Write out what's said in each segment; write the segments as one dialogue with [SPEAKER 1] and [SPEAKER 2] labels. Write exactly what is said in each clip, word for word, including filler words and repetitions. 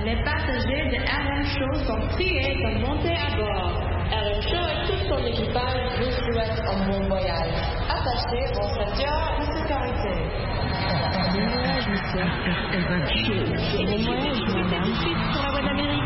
[SPEAKER 1] Les passagers de R M Show sont priés de monter à bord. R M Show et tout son équipage vous souhaitent un bon voyage. Attachez vos ceintures de sécurité. Bon voyage, monsieur. R M Show. Bon voyage, madame. Tout de suite sur la voie d'Amérique.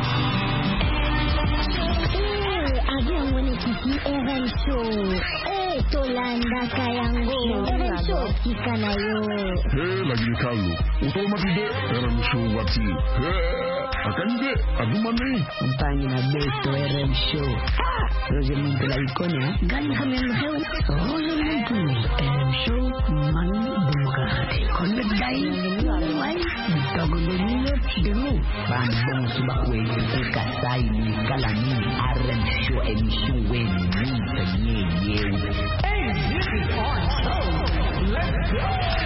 [SPEAKER 2] Eh, avion mwenyekiti R M Show. Eh, Tolanda Kayango. R M Show kikanayo.
[SPEAKER 3] Eh, lagi kalu. Utomatide R M Show wati. Eh. Akande, adumane.
[SPEAKER 4] Compagnie na besto R M Show. Ah, Roger Monte la ikonia. Gali hamen heu. Roger Monte. R M Show man bumukate. Konde dai. Wai. Togo dulu dulu. Ban bon subakwe. Kasai ni kalani. R M Show emission we ni tanye ye.
[SPEAKER 5] Hey, this is our show. Let's go.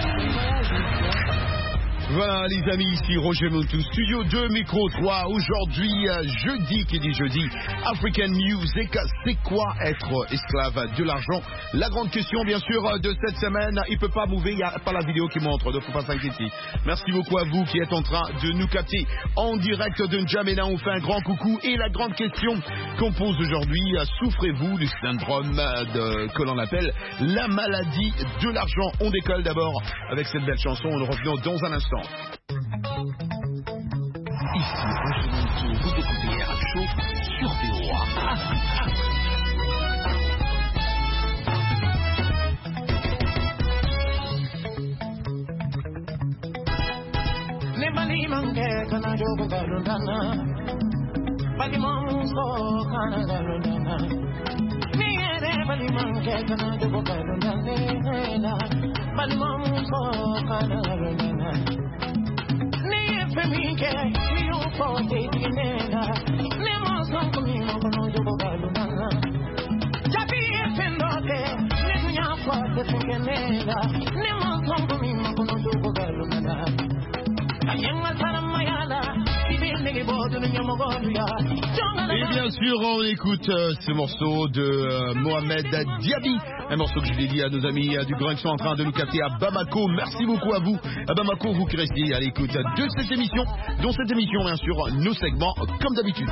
[SPEAKER 6] Voilà les amis, ici Roger Montou, Studio deux, Micro trois. Aujourd'hui, euh, jeudi, qui dit jeudi, African Music, c'est quoi être esclave de l'argent? La grande question bien sûr de cette semaine, il ne peut pas mouver, il n'y a pas la vidéo qui montre, ne faut pas s'inquiéter. Merci beaucoup à vous qui êtes en train de nous capter en direct de N'Djamena. On fait un grand coucou et la grande question qu'on pose aujourd'hui, souffrez-vous du syndrome de, que l'on appelle la maladie de l'argent? On décolle d'abord avec cette belle chanson, nous revenons dans un instant.
[SPEAKER 5] Ici, Roger Montou, vous écoutez R M Show sur V O A.
[SPEAKER 7] Nebali mange kana jogo galundana, bali monso kana galundana. Niere bali mange kana jogo galundana, bali monso kana galundana. Femike, you for dating, never some coming on the Baluna. Jabi Fendote, Nina for the Finganella, never some coming on the Baluna. I am a Saramayala,
[SPEAKER 6] et bien sûr, on écoute euh, ce morceau de euh, Mohamed Diaby, un morceau que je dédie à nos amis euh, du Grand qui sont en train de nous capter à Bamako. Merci beaucoup à vous, à Bamako, vous qui restez à l'écoute de cette émission, dont cette émission, bien sûr, nos segments, comme d'habitude.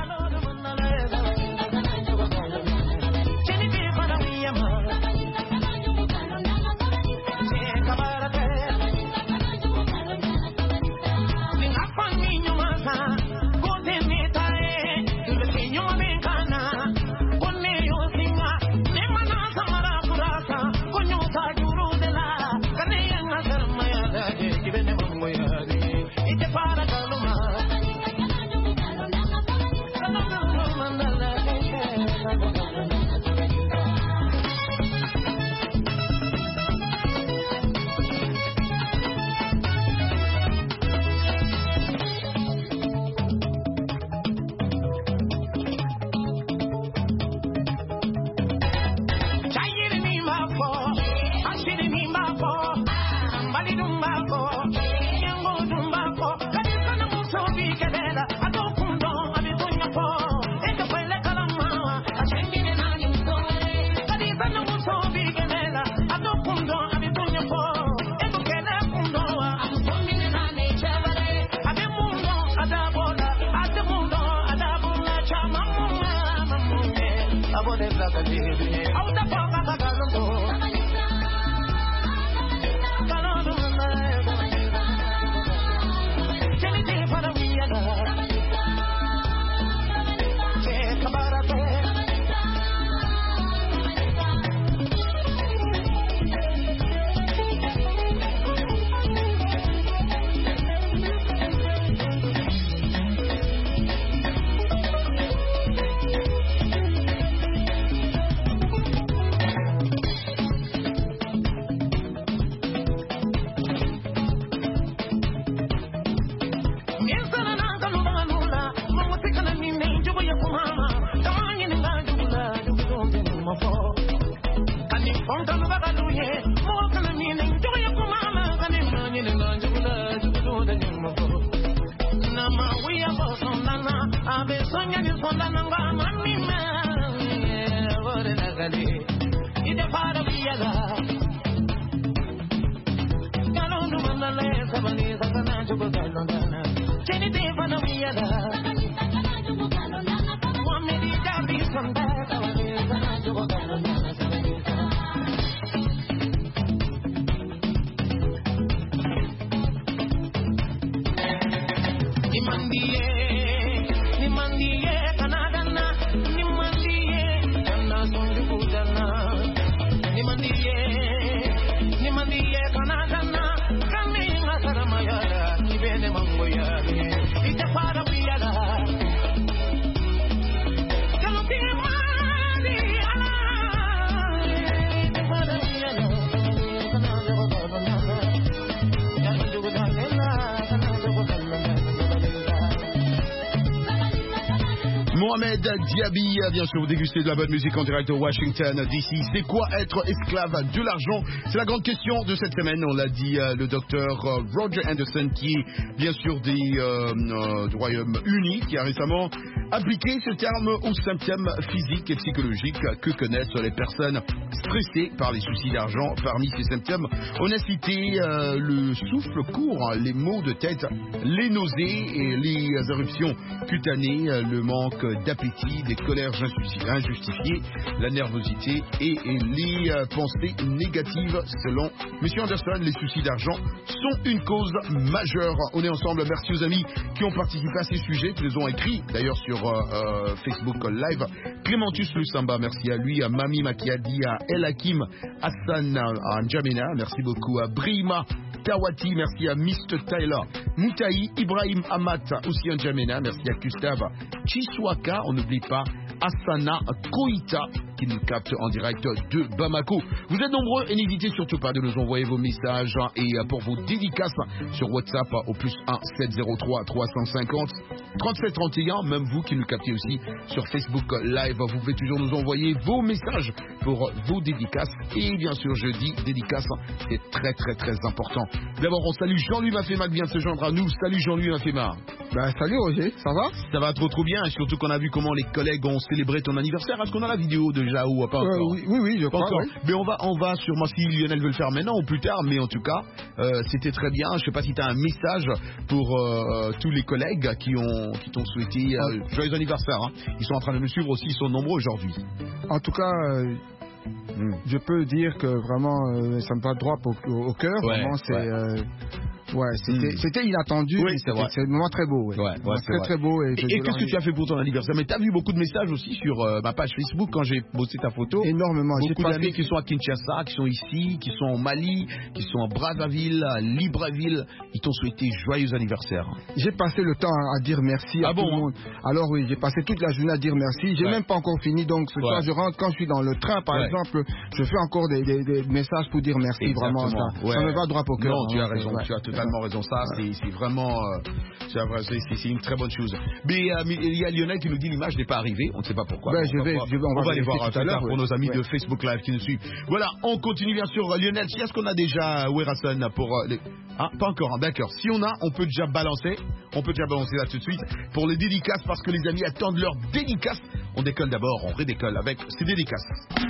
[SPEAKER 6] Mohamed Diaby, bien sûr, vous dégustez de la bonne musique en direct de Washington D C. C'est quoi être esclave de l'argent? C'est la grande question de cette semaine. On l'a dit, euh, le docteur euh, Roger Anderson, qui est bien sûr des, euh, euh, du Royaume-Uni, qui a récemment appliqué ce terme aux symptômes physiques et psychologiques que connaissent les personnes stressées par les soucis d'argent. Parmi ces symptômes, on a cité euh, le souffle court, les maux de tête, les nausées et les éruptions cutanées, le manque d'appétit, des colères injustifiées, la nervosité et, et les euh, pensées négatives. Selon M. Anderson, les soucis d'argent sont une cause majeure. On est ensemble. Merci aux amis qui ont participé à ces sujets, qui les ont écrits d'ailleurs sur euh, euh, Facebook Live. Clémentus Lusamba, merci à lui, à Mami Makiadi, à El Hakim, Hassan, à N'Djamena, merci beaucoup à Brima Tawati, merci à Mister Tyler Moutaï, Ibrahim Amat, aussi à N'Djamena, merci à Gustave Chiswaka, on n'oublie pas Asana Koïta qui nous capte en direct de Bamako. Vous êtes nombreux et n'hésitez surtout pas de nous envoyer vos messages et pour vos dédicaces sur WhatsApp au plus un sept zéro trois trois cent cinquante trente-sept trente et un. Même vous qui nous captez aussi sur Facebook Live, vous pouvez toujours nous envoyer vos messages pour vos dédicaces. Et bien sûr, je dis dédicaces, c'est très très très important. D'abord, on salue Jean-Louis Mafema qui vient de se joindre à nous. Salut Jean-Louis Mafema.
[SPEAKER 8] Bah, salut Roger, ça va?
[SPEAKER 6] Ça va trop trop bien, et surtout qu'on a vu comment les collègues ont célébré ton anniversaire. Est-ce qu'on a la vidéo déjà ou pas encore?
[SPEAKER 8] euh, oui, oui, oui, je
[SPEAKER 6] pas
[SPEAKER 8] crois.
[SPEAKER 6] encore.
[SPEAKER 8] Oui.
[SPEAKER 6] Mais on va, on va sûrement, si Lionel veut le faire maintenant ou plus tard, mais en tout cas, euh, c'était très bien. Je sais pas si tu as un message pour euh, tous les collègues qui ont, qui t'ont souhaité euh, joyeux anniversaire. Hein. Ils sont en train de me suivre aussi, ils sont nombreux aujourd'hui.
[SPEAKER 8] En tout cas, euh, mm. je peux dire que vraiment, euh, ça me va droit au, au, au cœur.
[SPEAKER 6] Ouais,
[SPEAKER 8] vraiment, c'est.
[SPEAKER 6] ouais.
[SPEAKER 8] Euh, Ouais, c'était, mm. c'était inattendu.
[SPEAKER 6] Oui, c'est vrai.
[SPEAKER 8] C'est vraiment très beau. Ouais.
[SPEAKER 6] Ouais, ouais,
[SPEAKER 8] c'est très
[SPEAKER 6] vrai.
[SPEAKER 8] très beau. Et,
[SPEAKER 6] et, et qu'est-ce que tu as fait pour ton anniversaire? Mais tu as vu beaucoup de messages aussi sur euh, ma page Facebook quand j'ai posté ta photo.
[SPEAKER 8] Énormément.
[SPEAKER 6] Beaucoup d'amis qui sont à Kinshasa, qui sont ici, qui sont au Mali, qui sont à Brazzaville, à Libreville. Ils t'ont souhaité joyeux anniversaire.
[SPEAKER 8] J'ai passé le temps à dire merci
[SPEAKER 6] ah
[SPEAKER 8] à
[SPEAKER 6] bon,
[SPEAKER 8] tout le monde. Alors oui, j'ai passé toute la journée à dire merci. J'ai ouais. même pas encore fini. Donc ce soir, ouais. je rentre quand je suis dans le train, par ouais. exemple, je fais encore des, des, des messages pour dire merci.
[SPEAKER 6] Exactement.
[SPEAKER 8] Vraiment, ça,
[SPEAKER 6] ouais.
[SPEAKER 8] ça me va droit au cœur.
[SPEAKER 6] Non,
[SPEAKER 8] hein,
[SPEAKER 6] tu as raison.
[SPEAKER 8] ouais.
[SPEAKER 6] Tu as totalement ouais. raison. Ça, c'est, c'est vraiment, euh, c'est, c'est, c'est une très bonne chose. Mais euh, il y a Lionel qui nous dit l'image n'est pas arrivée. On ne sait pas pourquoi.
[SPEAKER 8] Ben, je vais,
[SPEAKER 6] va,
[SPEAKER 8] je vais, on,
[SPEAKER 6] on va
[SPEAKER 8] va
[SPEAKER 6] aller voir
[SPEAKER 8] tout à l'heure
[SPEAKER 6] pour
[SPEAKER 8] ouais.
[SPEAKER 6] nos amis
[SPEAKER 8] ouais.
[SPEAKER 6] de Facebook Live qui nous suivent. Voilà, on continue bien sûr. Lionel, est-ce qu'on a déjà Werason pour euh, les... Ah, pas encore. Hein, d'accord. Si on a, on peut déjà balancer. On peut déjà balancer là tout de suite pour les dédicaces parce que les amis attendent leurs dédicaces. On décolle d'abord, on redécolle avec ces dédicaces.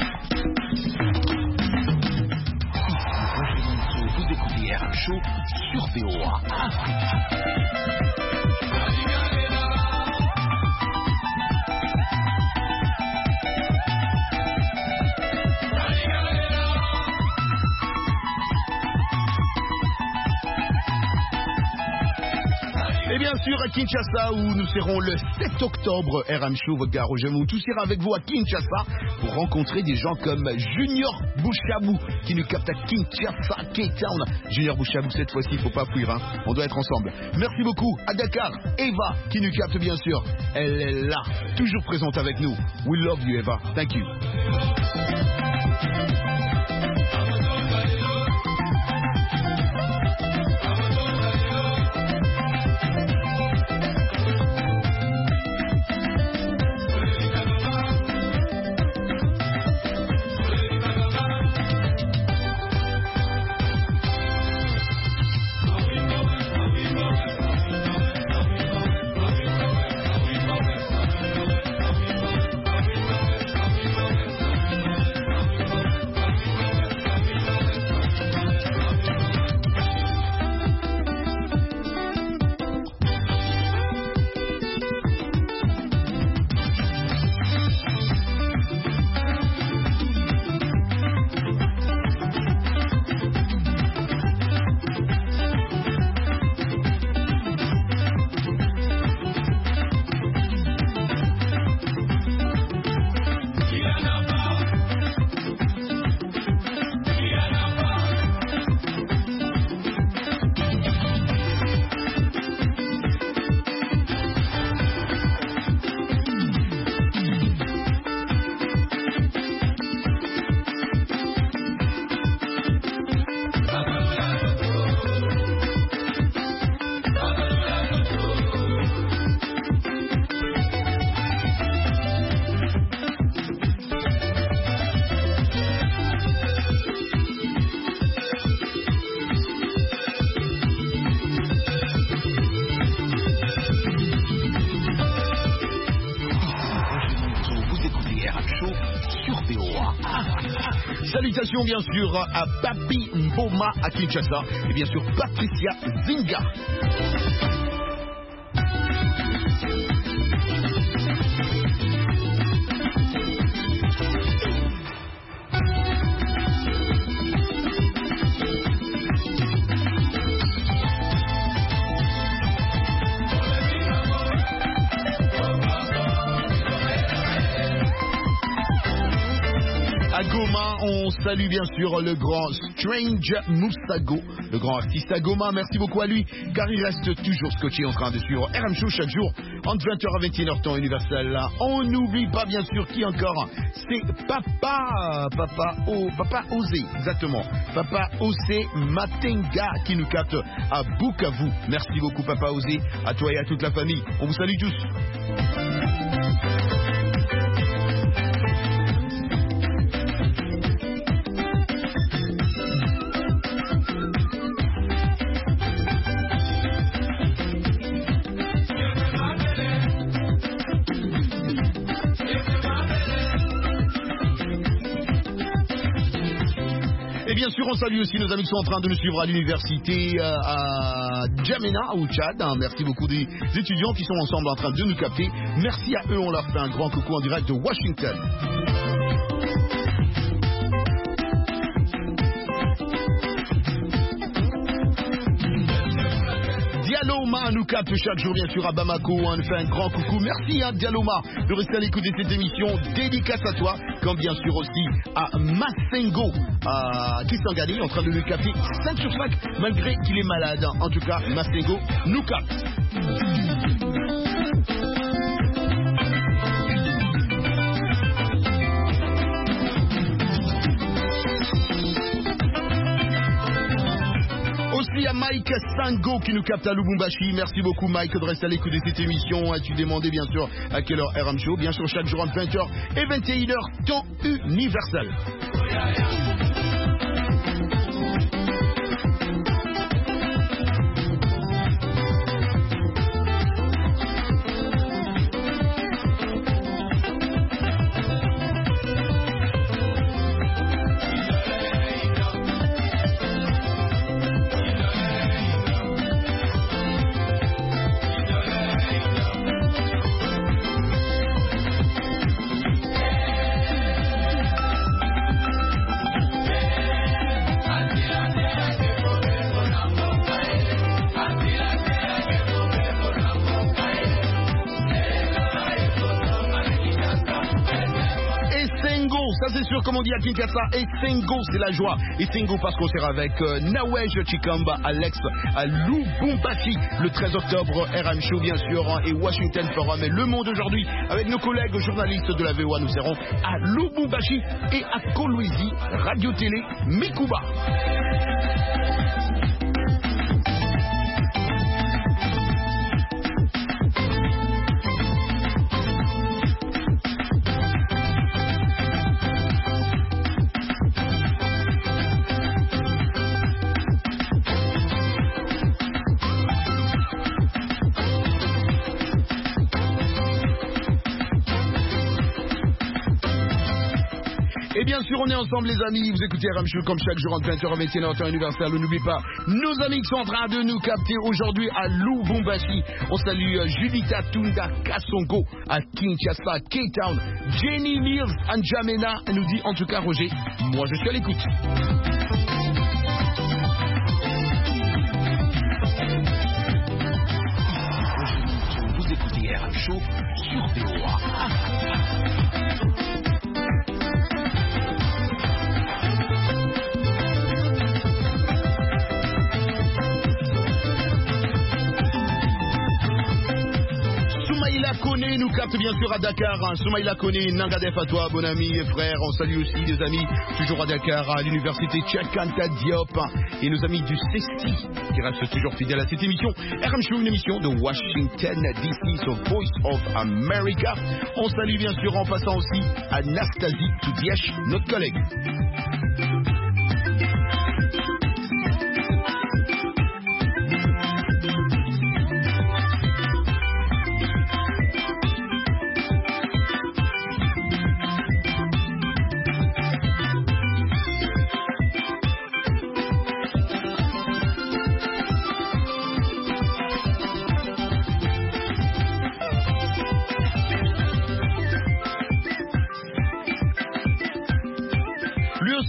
[SPEAKER 5] Vous écoutez R M Show sur V O A Afrique.
[SPEAKER 6] Et bien sûr à Kinshasa où nous serons le sept octobre, R M Show, votre gars Roger Mou, tout sera avec vous à Kinshasa pour rencontrer des gens comme Junior Bouchabou qui nous capte à Kinshasa, K-Town. Junior Bouchabou, cette fois-ci, il ne faut pas fuir, hein. On doit être ensemble. Merci beaucoup à Dakar, Eva qui nous capte bien sûr. Elle est là, toujours présente avec nous. We love you Eva, thank you. salutations bien sûr à Papi Mboma à Kinshasa et bien sûr Patricia Zinga. À Goma, on salue bien sûr le grand Strange Moussago, le grand artiste à Goma. Merci beaucoup à lui, car il reste toujours scotché en train de suivre R M Show chaque jour entre vingt heures à vingt et une heures temps universel. On n'oublie pas bien sûr qui encore, c'est Papa, Papa, oh, Papa Osé, exactement, Papa Osé Matenga qui nous capte à Bukavu. Merci beaucoup Papa Osé, à toi et à toute la famille. On vous salue tous. Et bien sûr, on salue aussi nos amis qui sont en train de nous suivre à l'université euh, à Djamena, au Tchad. Hein, merci beaucoup des étudiants qui sont ensemble en train de nous capter. Merci à eux, on leur fait un grand coucou en direct de Washington. Dialoma nous capte chaque jour bien sûr à Bamako, on nous fait un grand coucou, merci à Dialoma de rester à l'écoute de cette émission, dédicace à toi, comme bien sûr aussi à Massengo, à Kisangani, en train de nous capter cinq sur cinq, malgré qu'il est malade, en tout cas Massengo nous capte. Aussi à Mike Sango qui nous capte à Lubumbashi. Merci beaucoup Mike de rester à l'écoute de cette émission. Tu demandais bien sûr à quelle heure R M Show. Bien sûr chaque jour entre vingt heures et vingt et une heures temps universel. Ça c'est sûr, comme on dit à Kinshasa, et Sengo c'est la joie. Et Sengo parce qu'on sera avec euh, Nawej Chikamba, Alex à Lubumbashi le treize octobre, R M Show bien sûr, hein, et Washington Forum et Le Monde aujourd'hui avec nos collègues journalistes de la V O A. Nous serons à Lubumbashi et à Kolwezi, Radio Télé Mikuba. Et bien sûr, on est ensemble les amis, vous écoutez R M Show comme chaque jour entre vingt heures et vingt et une heures temps universel. N'oubliez pas nos amis qui sont en train de nous capter aujourd'hui à Lubumbashi. On salue euh, Judita Tunda Kasongo à Kinshasa, K-Town, Jenny Mills à N'Djamena. Elle nous dit en tout cas Roger, moi je suis à l'écoute.
[SPEAKER 5] Vous écoutez R M Show sur V O A.
[SPEAKER 6] Soumaïla Koné nous capte bien sûr à Dakar. Hein. Soumaïla Koné, Nangadef à toi, bon ami et frère. On salue aussi des amis toujours à Dakar, à l'université Tchakanta Diop. Et nos amis du CESTI qui restent toujours fidèles à cette émission. R M Show, une émission de Washington D C sur Voice of America. On salue bien sûr en passant aussi à Nastasie Toudiesh, notre collègue.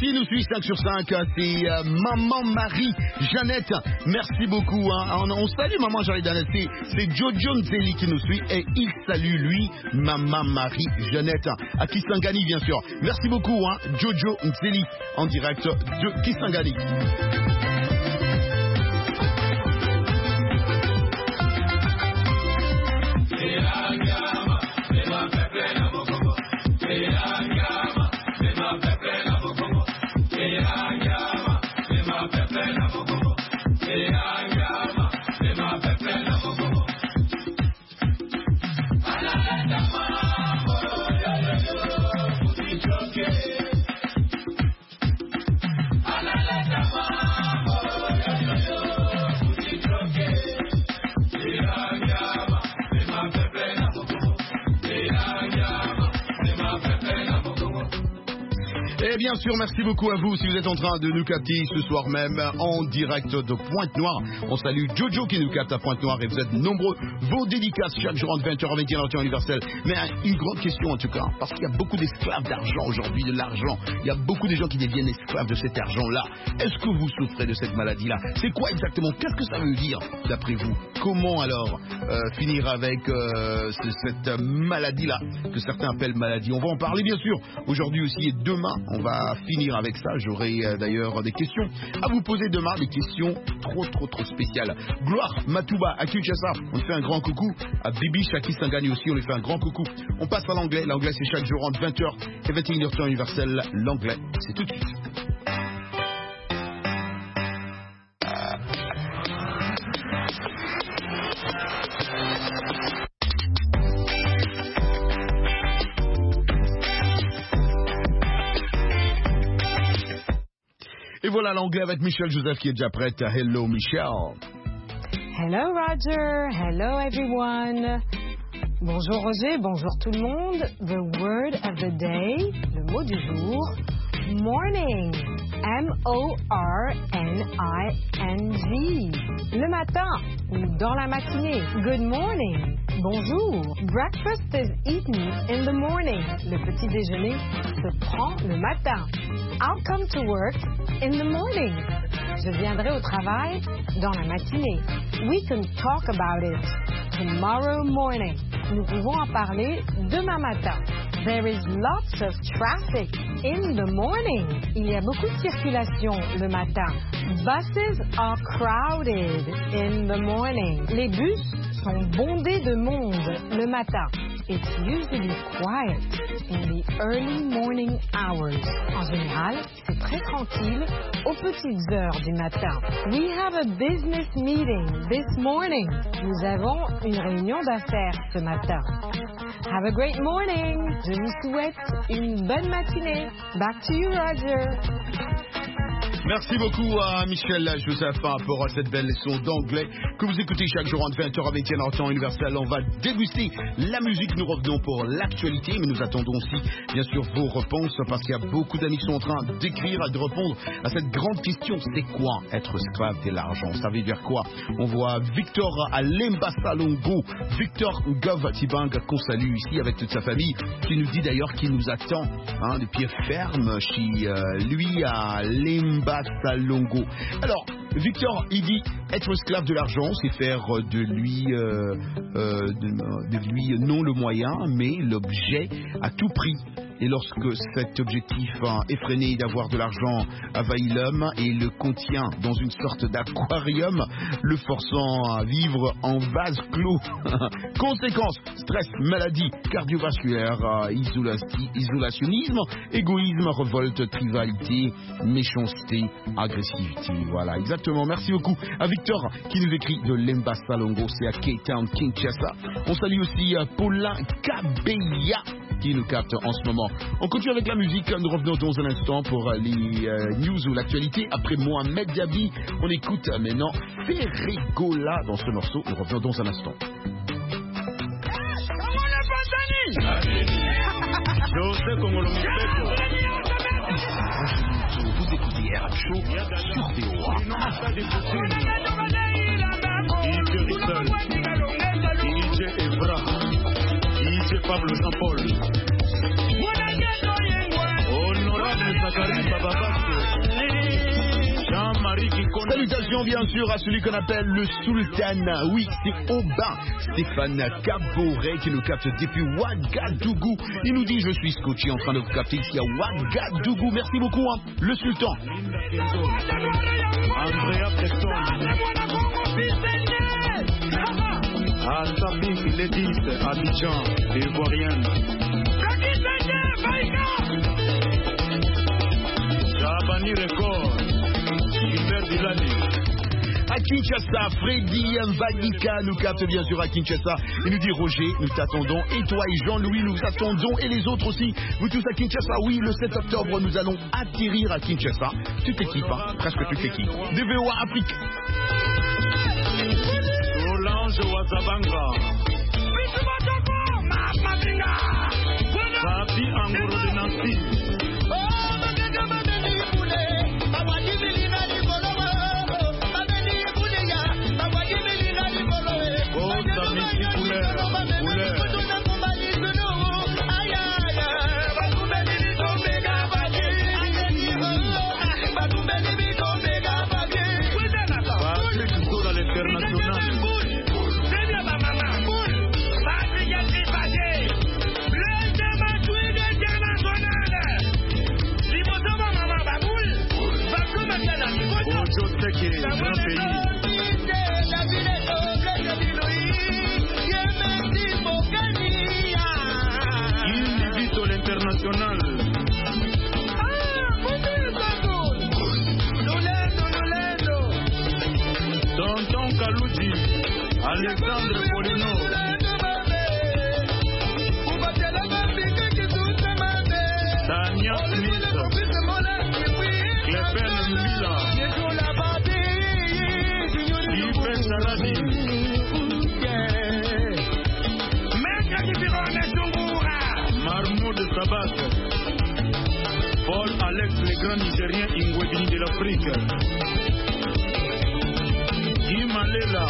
[SPEAKER 6] aussi nous suit cinq sur cinq, c'est euh, Maman Marie Jeannette. Merci beaucoup. Hein. On, on salue Maman Jeannette. C'est, c'est Jojo Nzeli qui nous suit et il salue lui, Maman Marie Jeannette. À Kisangani, bien sûr. Merci beaucoup, hein, Jojo Nzeli, en direct de Kisangani. Et bien sûr, merci beaucoup à vous si vous êtes en train de nous capter ce soir même en direct de Pointe-Noire. On salue Jojo qui nous capte à Pointe-Noire et vous êtes nombreux. Vos dédicaces chaque jour entre vingt heures et vingt et une heures temps universel. Mais une grande question en tout cas, parce qu'il y a beaucoup d'esclaves d'argent aujourd'hui, de l'argent. Il y a beaucoup de gens qui deviennent esclaves de cet argent-là. Est-ce que vous souffrez de cette maladie-là? C'est quoi exactement? Qu'est-ce que ça veut dire d'après vous? Comment alors euh, finir avec euh, ce, cette maladie-là que certains appellent maladie? On va en parler bien sûr aujourd'hui aussi et demain. On va finir avec ça. J'aurai euh, d'ailleurs des questions à vous poser demain, des questions trop trop trop spéciales. Gloire Matouba à Kinshasa, on lui fait un grand coucou. À Bibi Chaki Sangani aussi, on lui fait un grand coucou. On passe à l'anglais. L'anglais c'est chaque jour entre vingt heures et vingt et une heures temps universel. L'anglais c'est tout de suite. Et voilà l'anglais avec Michel Joseph qui est déjà prête. Hello Michel.
[SPEAKER 9] Hello Roger. Hello everyone. Bonjour Roger, bonjour tout le monde. The word of the day, le mot du jour, morning. M O R N I N G. Le matin ou dans la matinée. Good morning. Bonjour. Breakfast is eaten in the morning. Le petit déjeuner se prend le matin. I'll come to work in the morning. Je viendrai au travail dans la matinée. We can talk about it tomorrow morning. Nous pouvons en parler demain matin. There is lots of traffic in the morning. Il y a beaucoup de circulation le matin. Buses are crowded in the morning. Les bus sont bondés de monde le matin. It's usually quiet in the early morning hours. En général, c'est très tranquille aux petites heures du matin. We have a business meeting this morning. Nous avons une réunion d'affaires ce matin. Have a great morning. Je vous souhaite une bonne matinée. Back to you, Roger.
[SPEAKER 6] Merci beaucoup à Michel Joseph par rapport à cette belle leçon d'anglais que vous écoutez chaque jour entre vingt heures à vingt et une heures en temps universel. On va déguster la musique, nous revenons pour l'actualité, mais nous attendons aussi bien sûr vos réponses parce qu'il y a beaucoup d'amis qui sont en train d'écrire et de répondre à cette grande question. C'est quoi être esclave de l'argent? Ça veut dire quoi? On voit Victor à Lemba-Salongo, Victor Gov Tibang qu'on salue ici avec toute sa famille, qui nous dit d'ailleurs qu'il nous attend hein, de pied ferme chez euh, lui à Lemba Salongo. Alors, Victor, il dit être esclave de l'argent, c'est faire de lui, euh, euh, de, de lui non le moyen, mais l'objet à tout prix. Et lorsque cet objectif hein, effréné d'avoir de l'argent envahit l'homme et le contient dans une sorte d'aquarium, le forçant à vivre en vase clos. Conséquences, stress, maladie cardiovasculaire, euh, isolati- isolationnisme, égoïsme, révolte, rivalité, méchanceté, agressivité. Voilà, exactement. Merci beaucoup à Victor qui nous écrit de Lemba Salongo, c'est à Cape Town, Kinshasa. On salue aussi euh, Paulin Kabeya qui nous capte en ce moment. On continue avec la musique, nous revenons dans un instant pour les euh, news ou l'actualité. Après Mohamed Diaby, on écoute maintenant Ferregola dans ce morceau. Nous revenons dans un instant.
[SPEAKER 5] Vous écoutez R M Show sur V O A.
[SPEAKER 3] D J Evra, D J Pablo Jean-Paul, Honorable Zachary Bababa.
[SPEAKER 6] Salutations bien sûr à celui qu'on appelle le Sultan. Oui, c'est Aubin Stéphane Caboret qui nous capte depuis Ouagadougou. Il nous dit je suis scotché en train de vous capter ici à Ouagadougou. Merci beaucoup, hein, le Sultan.
[SPEAKER 10] Andrea Preston. Al-Sabik, Lédis, Abidjan, Ivoirienne. Chabani Record, Gilbert Dilani.
[SPEAKER 6] À Kinshasa, Freddy Mbadika nous capte bien sûr à Kinshasa. Il nous dit Roger, nous t'attendons. Et toi et Jean-Louis, nous attendons. Et les autres aussi. Vous tous à Kinshasa, oui, le sept octobre, nous allons atterrir à Kinshasa. Toute équipe, hein, presque toute équipe. D V O A Afrique.
[SPEAKER 10] Solange Wazabanga. Papi Angoro de Nancy. Alexandre Polino. Tania Smith. Clepel Mila. Yves Saradi. Marmoud Sabat. Paul Alex, le grand Nigérien Ingwedini de l'Afrique. Guy Malela.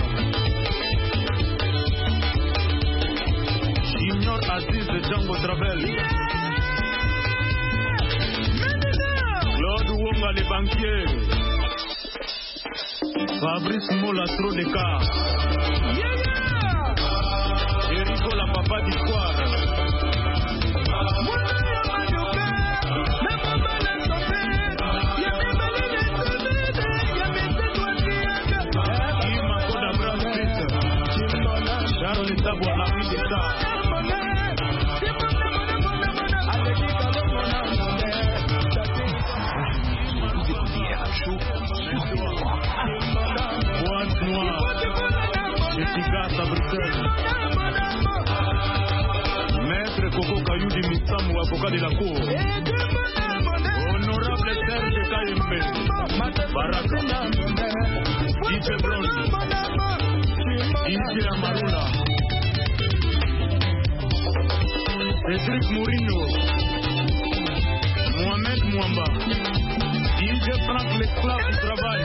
[SPEAKER 10] Junior Aziz de Django Travel. Claude Wonga le banquier. Fabrice Mola trop de cas. Erico la papa d'histoire. Charles Tabo à la vie d'État. Boîte noire, efficace à Bruxelles. Maître Coco Kayoudi Missamou, avocat de la Cour. Honorable Serge Kayembe, Baraka, D J Brown, D J Amarula, Cédric Mourinho, Mohamed Mouamba, D J Franck l'esclave du travail.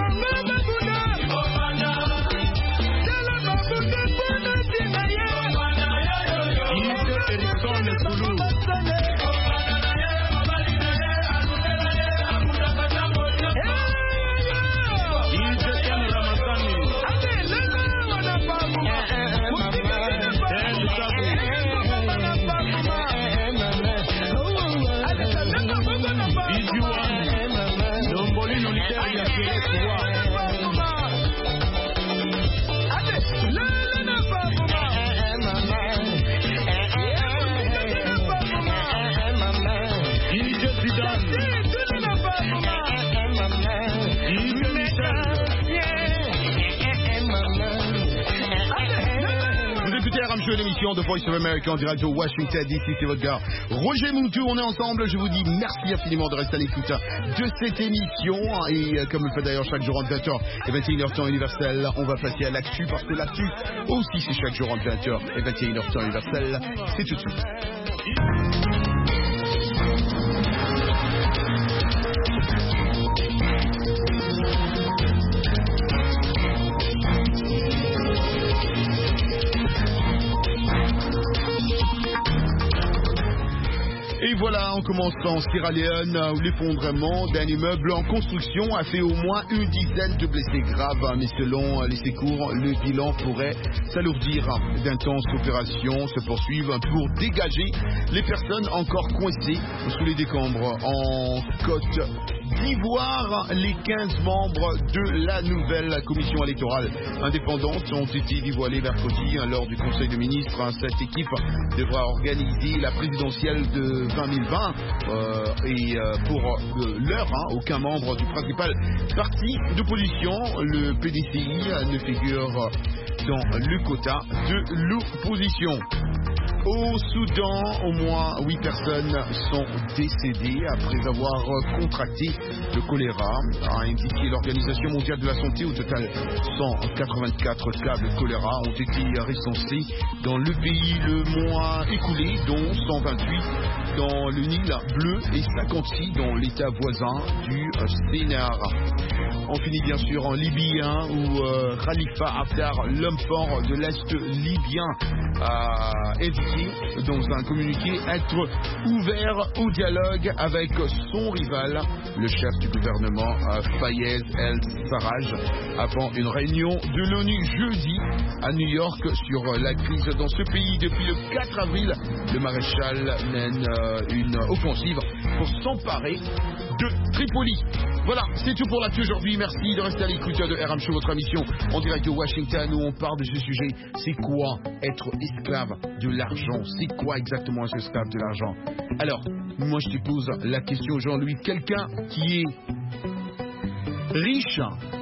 [SPEAKER 10] Erickson et Soulou.
[SPEAKER 6] L'émission de Voice of America en direct de Washington D C, c'est votre gars Roger Muntou. On est ensemble, je vous dis merci infiniment de rester à l'écoute de cette émission. Et euh, comme le fait d'ailleurs chaque jour en vingt heures et vingt et une heures temps universel, on va passer à l'actu parce que l'actu aussi c'est chaque jour en vingt heures et vingt et une heures temps universel. C'est tout de suite. Et Et voilà, on commence en Sierra Leone où l'effondrement d'un immeuble en construction a fait au moins une dizaine de blessés graves. Mais selon les secours, le bilan pourrait s'alourdir. D'intenses opérations se poursuivent pour dégager les personnes encore coincées sous les décombres. En Côte d'Ivoire, les quinze membres de la nouvelle commission électorale indépendante ont été dévoilés mercredi lors du Conseil de ministres. Cette équipe devra organiser la présidentielle de vingt mille vingt euh, et euh, pour euh, l'heure, hein, aucun membre du principal parti d'opposition, le P D C I, ne figure dans le quota de l'opposition. Au Soudan, au moins huit personnes sont décédées après avoir contracté le choléra, a indiqué l'Organisation mondiale de la santé. Au total, cent quatre-vingt-quatre cas de choléra ont été recensés dans le pays le mois écoulé, dont cent vingt-huit dans le Nil bleu et cinquante-six dans l'état voisin du Sénart. On finit bien sûr en Libye, hein, où euh, Khalifa Haftar, l'homme fort de l'Est libyen, a indiqué dans un communiqué être ouvert au dialogue avec son rival, le chef du gouvernement Fayez El-Sarraj, avant une réunion de l'ONU jeudi à New York sur la crise dans ce pays. Depuis le quatre avril, le maréchal mène euh, une offensive pour s'emparer de Tripoli. Voilà, c'est tout pour l'actu aujourd'hui. Merci de rester à l'écoute de R M Show, votre émission en direct de Washington, où on parle de ce sujet. C'est quoi être esclave de l'argent? C'est quoi exactement être esclave de l'argent? Alors, moi je te pose la question, Jean-Louis. Quelqu'un qui est riche,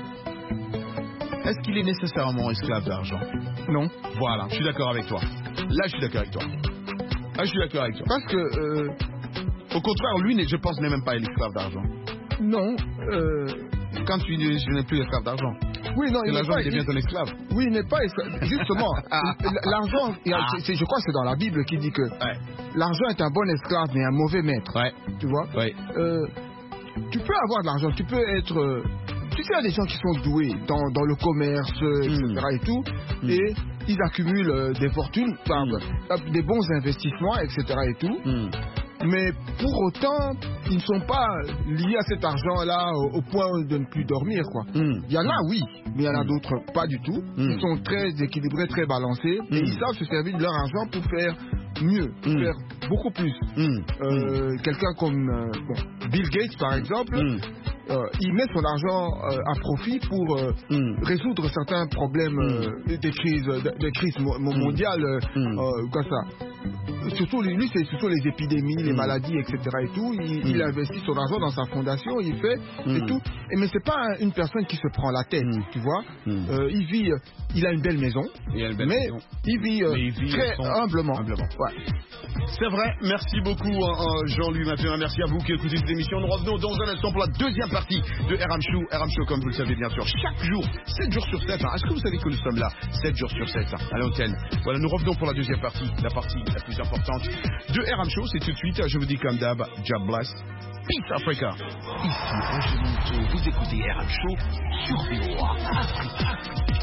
[SPEAKER 6] est-ce qu'il est nécessairement esclave d'argent?
[SPEAKER 8] Non.
[SPEAKER 6] Voilà, je suis d'accord avec toi. Là, je suis d'accord avec toi. Là, je suis d'accord avec toi.
[SPEAKER 8] Parce que... Euh...
[SPEAKER 6] Au contraire, lui, je pense, n'est même pas l'esclave d'argent.
[SPEAKER 8] Non. Euh...
[SPEAKER 6] Quand tu dis je n'ai plus l'esclave d'argent.
[SPEAKER 8] Oui, non, il
[SPEAKER 6] l'argent
[SPEAKER 8] pas,
[SPEAKER 6] devient ton esclave.
[SPEAKER 8] Oui, il n'est pas esclave. Justement, l'argent, ah. c'est, je crois que c'est dans la Bible qui dit que ouais. l'argent est un bon esclave mais un mauvais maître.
[SPEAKER 6] Ouais.
[SPEAKER 8] Tu vois
[SPEAKER 6] ouais.
[SPEAKER 8] euh, Tu peux avoir de l'argent, tu peux être... Euh, tu sais, il y a des gens qui sont doués dans, dans le commerce, mm. et cetera et tout, mm. et ils accumulent euh, des fortunes, mm. des bons investissements, et cetera et tout. Mm. Mais pour autant, ils ne sont pas liés à cet argent-là au, au point de ne plus dormir, quoi. Mm. Il y en a, oui, mais il y en a mm. d'autres pas du tout. Mm. Ils sont très équilibrés, très balancés, mm. et ils savent se servir de leur argent pour faire mieux, pour mm. faire beaucoup plus. Mm. Euh, mm. Quelqu'un comme euh, bon, Bill Gates, par exemple, mm. euh, il met son argent euh, à profit pour euh, mm. résoudre certains problèmes euh, mm. des crises, des crises mondiales, mm. euh, comme ça. Surtout, lui, c'est surtout les épidémies, les mmh. maladies, et cetera et tout. Il, mmh. il investit son argent dans sa fondation, il fait mmh. et tout. Et, mais c'est pas un, une personne qui se prend la tête, mmh. tu vois. Mmh. Euh, il vit, il a une belle maison, il a une belle mais, maison. Il vit, euh, mais il vit très humblement. humblement. Ouais.
[SPEAKER 6] C'est vrai. Merci beaucoup, Jean-Louis Mathurin. Merci à vous qui écoutez cette émission. Nous revenons dans un instant pour la deuxième partie de R M Show. R M Show, comme vous le savez bien sûr, chaque jour, sept jours sur sept. Hein. Est-ce que vous savez que nous sommes là sept jours sur sept hein, à l'antenne? Voilà, nous revenons pour la deuxième partie, la partie la plus importante de R M Show. C'est tout de suite. Je vous dis comme d'hab, God bless. Peace Africa.
[SPEAKER 5] Ici Roger Monteau, vous écoutez R M Show sur V O A Africa.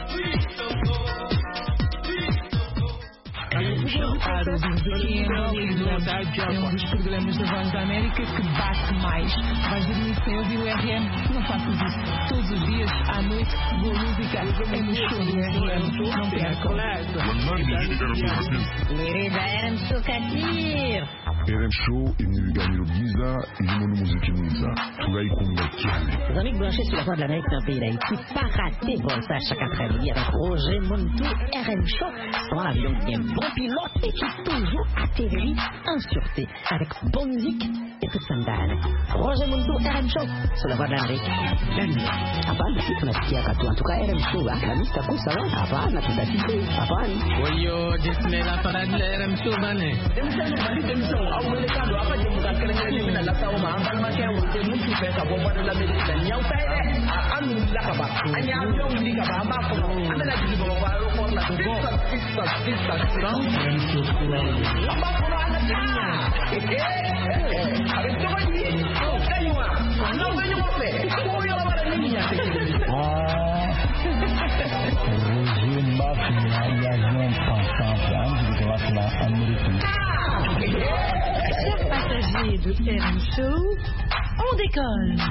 [SPEAKER 11] Para os pequenos, é um dos programas da Voz da América que bate mais. Vais dormir sem ouvir o R M? Não faças isso. Todos os dias, à noite, boa música é no show do R M. Não percam.
[SPEAKER 2] Querida R M Show Kadir.
[SPEAKER 3] R M Show imeniganiro-bwiza irimo n'umuziki mwiza turayikunda cyane.
[SPEAKER 2] Les amis branchés sur la Voix de l'Amérique d'un pays d'Haïti, pas raté pour ça chaque après-midi avec Roger Monteau. R M Show sont l'avion qui est un bon pilote et qui toujours atterrit en sûreté avec bonne musique et toute sandale. Roger Monteau, R M Show sur la Voix de l'Amérique. Hapana, si tunasikia katu antuka R M Show aklamista kusawa. Hapana, tutasikia. Hapana.
[SPEAKER 11] Oyo, jismela para R M Show bane.
[SPEAKER 12] Americano, apa je bukan keren-keren mina la tahu ma ambal ma kaya wote mun tu pesa bo ba la America nyau tai de anu la ka ba anya yo ndi ka ba ma ko ana la ji bo ba ro ko la do sista sista sista amba ko ana tinya eh eh are to ba ni o kaiwa ana ba ni mo fe ko yo la ba ni nya te ah Roger Mafia ya non pensant plan de la Amérique.
[SPEAKER 9] Chers passagers de R M Show, on décolle.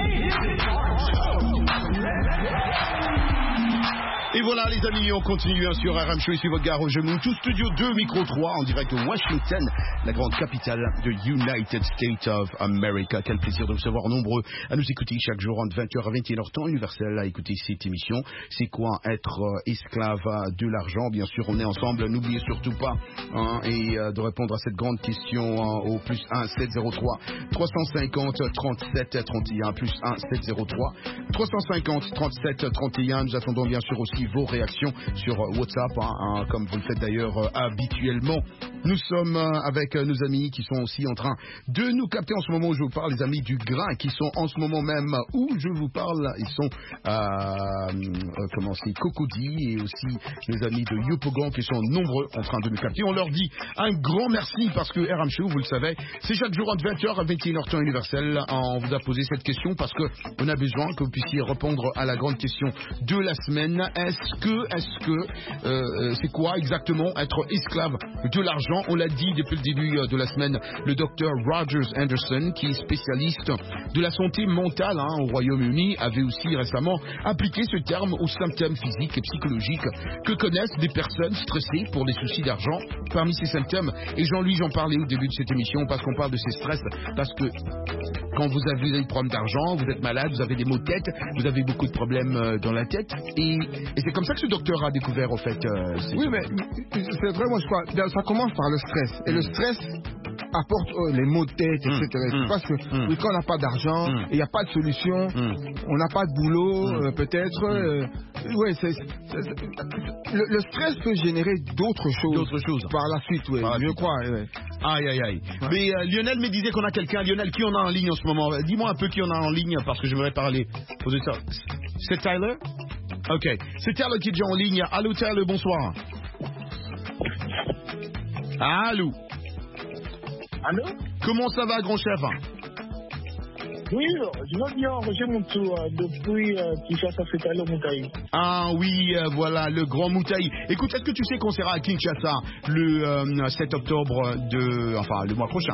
[SPEAKER 6] Et voilà les amis, on continue hein, sur R M Show, ici votre gars Roger Moutou, Studio deux, Micro trois, en direct de Washington, la grande capitale de United States of America. Quel plaisir de vous savoir nombreux à nous écouter chaque jour entre vingt heures et vingt et une heures temps universel à écouter cette émission. C'est quoi être euh, esclave de l'argent? Bien sûr, on est ensemble, n'oubliez surtout pas hein, et euh, de répondre à cette grande question hein, au plus un sept zéro trois trois cent cinquante trente-sept trente et un, plus un sept zéro trois trois cent cinquante trente-sept trente et un. Nous attendons bien sûr aussi vos réactions sur WhatsApp, hein, hein, comme vous le faites d'ailleurs euh, habituellement. Nous sommes euh, avec euh, nos amis qui sont aussi en train de nous capter en ce moment où je vous parle, les amis du grain qui sont en ce moment même où je vous parle. Ils sont euh, euh, comment c'est, Cocody et aussi les amis de Yopougon qui sont nombreux en train de nous capter. On leur dit un grand merci parce que R M Show, vous le savez, c'est chaque jour entre vingt heures et vingt et une heures temps universel. On vous a posé cette question parce qu'on a besoin que vous puissiez répondre à la grande question de la semaine. Est-ce que, est-ce que, euh, c'est quoi exactement être esclave de l'argent? On l'a dit depuis le début de la semaine, le docteur Rogers Anderson, qui est spécialiste de la santé mentale hein, au Royaume-Uni, avait aussi récemment appliqué ce terme aux symptômes physiques et psychologiques que connaissent des personnes stressées pour les soucis d'argent. Parmi ces symptômes, et Jean-Louis, j'en parlais au début de cette émission, parce qu'on parle de ces stress, parce que quand vous avez des problèmes d'argent, vous êtes malade, vous avez des maux de tête, vous avez beaucoup de problèmes dans la tête, et, et c'est comme ça que ce docteur a découvert, au fait. Euh,
[SPEAKER 8] oui, mais c'est vrai, moi je crois, ça commence par le stress, et le stress apporte euh, les maux de tête, et cetera. Mmh, parce que mmh. oui, quand on n'a pas d'argent, il mmh. n'y a pas de solution, mmh. on n'a pas de boulot, mmh. euh, peut-être. Mmh. Euh, ouais, c'est, c'est, c'est, le, le stress peut générer d'autres choses.
[SPEAKER 6] D'autres choses.
[SPEAKER 8] Par la suite, oui, je suite. crois. Ouais.
[SPEAKER 6] Aïe, aïe, aïe. Ouais. Mais euh, Lionel me disait qu'on a quelqu'un. Lionel, qui on a en ligne en ce moment? Dis-moi un peu qui on a en ligne, parce que je voudrais parler. C'est Tyler? Ok. C'est Tyler qui est déjà en ligne. Allô, Tyler, bonsoir. Allô?
[SPEAKER 13] Allô?
[SPEAKER 6] Comment ça va, grand chef?
[SPEAKER 13] Oui, je vais bien, Roger Moutou, euh, depuis euh, Kinshasa, c'est Tyler Moutaï.
[SPEAKER 6] Ah oui, euh, voilà, le grand Moutaï. Écoute, est-ce que tu sais qu'on sera à Kinshasa le euh, sept octobre de... Enfin, le mois prochain?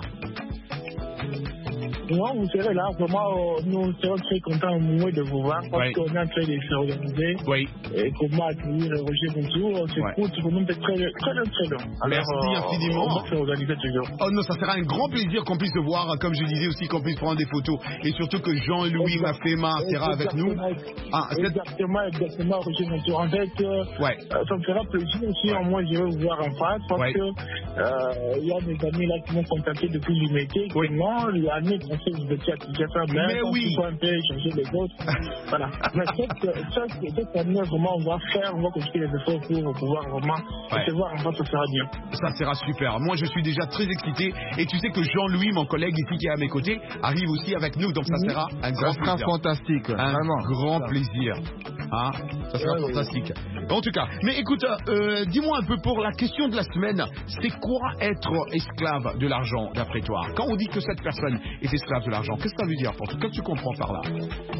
[SPEAKER 13] Non, vous serez là, vraiment, euh, nous serons très contents au moment de vous voir parce oui. qu'on est en train de s'organiser.
[SPEAKER 6] Oui.
[SPEAKER 13] Et comment accueillir Roger Bonjour, c'est ouais. cool, pour nous, c'est très, très, très, très long. Alors,
[SPEAKER 6] merci
[SPEAKER 13] euh,
[SPEAKER 6] infiniment.
[SPEAKER 13] On va s'organiser toujours.
[SPEAKER 6] Oh non, ça sera un grand plaisir qu'on puisse te voir, comme je disais aussi, qu'on puisse prendre des photos. Et surtout que Jean-Louis Mafema sera avec nous.
[SPEAKER 13] Ah, exactement, exactement, Roger Bonjour. En fait, euh, ouais. euh, ça me fera plaisir aussi, ouais. moi, je vais vous voir en face parce ouais. que il euh, y a des amis là qui m'ont contacté depuis l'I M T. Oui. Non, l'année vous étiez à Kinshasa, mais,
[SPEAKER 6] mais oui.
[SPEAKER 13] un peu changer les autres. Voilà. Mais cette, cette, cette année, vraiment, on va faire, on va continuer les efforts pour pouvoir vraiment ouais. se voir en face, ça sera bien.
[SPEAKER 6] Ça sera super. Moi, je suis déjà très excité. Et tu sais que Jean-Louis, mon collègue ici qui est à mes côtés, arrive aussi avec nous. Donc, ça sera un grand
[SPEAKER 8] ça sera plaisir. fantastique.
[SPEAKER 6] Un
[SPEAKER 8] vraiment.
[SPEAKER 6] grand plaisir. Hein, ça sera ouais, fantastique. Oui. En tout cas, mais écoute, euh, dis-moi un peu pour la question de la semaine, c'est quoi être esclave de l'argent, d'après toi? Quand on dit que cette personne est esclave de l'argent, qu'est-ce que ça veut dire pour toi? Qu'est-ce que tu comprends par là?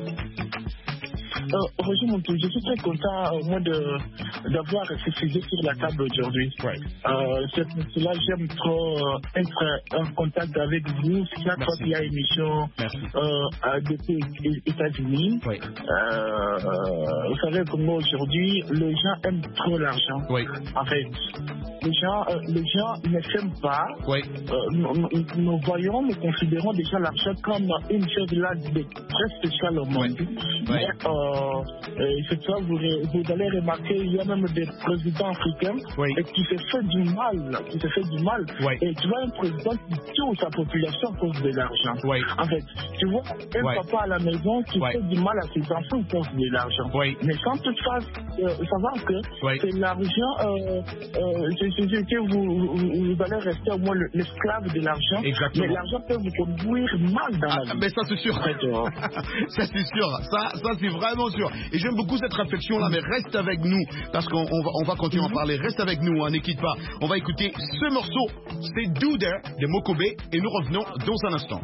[SPEAKER 13] Euh, Roger Montou, je suis très content au moins de, d'avoir ce sujet sur la table aujourd'hui. Ouais. Euh, c'est pour cela que j'aime trop euh, être en contact avec vous. Chaque fois qu'il y a une émission euh, depuis les États-Unis, ouais. euh, vous savez que moi aujourd'hui, les gens aiment trop l'argent. Ouais. En fait, les gens, euh, les gens ne s'aiment pas. Ouais. Euh, nous, nous, nous voyons, nous considérons déjà l'argent comme une chose là de très spéciale au monde. Ouais. Mais, euh, et c'est ça, vous, vous allez remarquer, il y a même des présidents africains oui. et qui se fait du mal, qui se fait du mal. Oui. Et tu vois un président qui tue sa population à cause de l'argent. Oui. En fait, tu vois un oui. papa à la maison qui oui. fait du mal à ses enfants à cause de l'argent. Oui. Mais sans toutefois euh, savoir que oui. c'est l'argent, euh, euh, c'est, c'est, c'est que vous, vous, vous allez rester au moins l'esclave de l'argent. Exactement. Mais l'argent peut vous conduire mal dans ah, la vie.
[SPEAKER 6] Mais ça c'est sûr. Ça c'est sûr. Ça, ça c'est vraiment sûr. Et j'aime beaucoup cette réflexion-là, mais reste avec nous, parce qu'on on va, on va continuer à en parler. Reste avec nous, hein, ne quitte pas. On va écouter ce morceau, c'est Do There de Mokobe, et nous revenons dans un instant.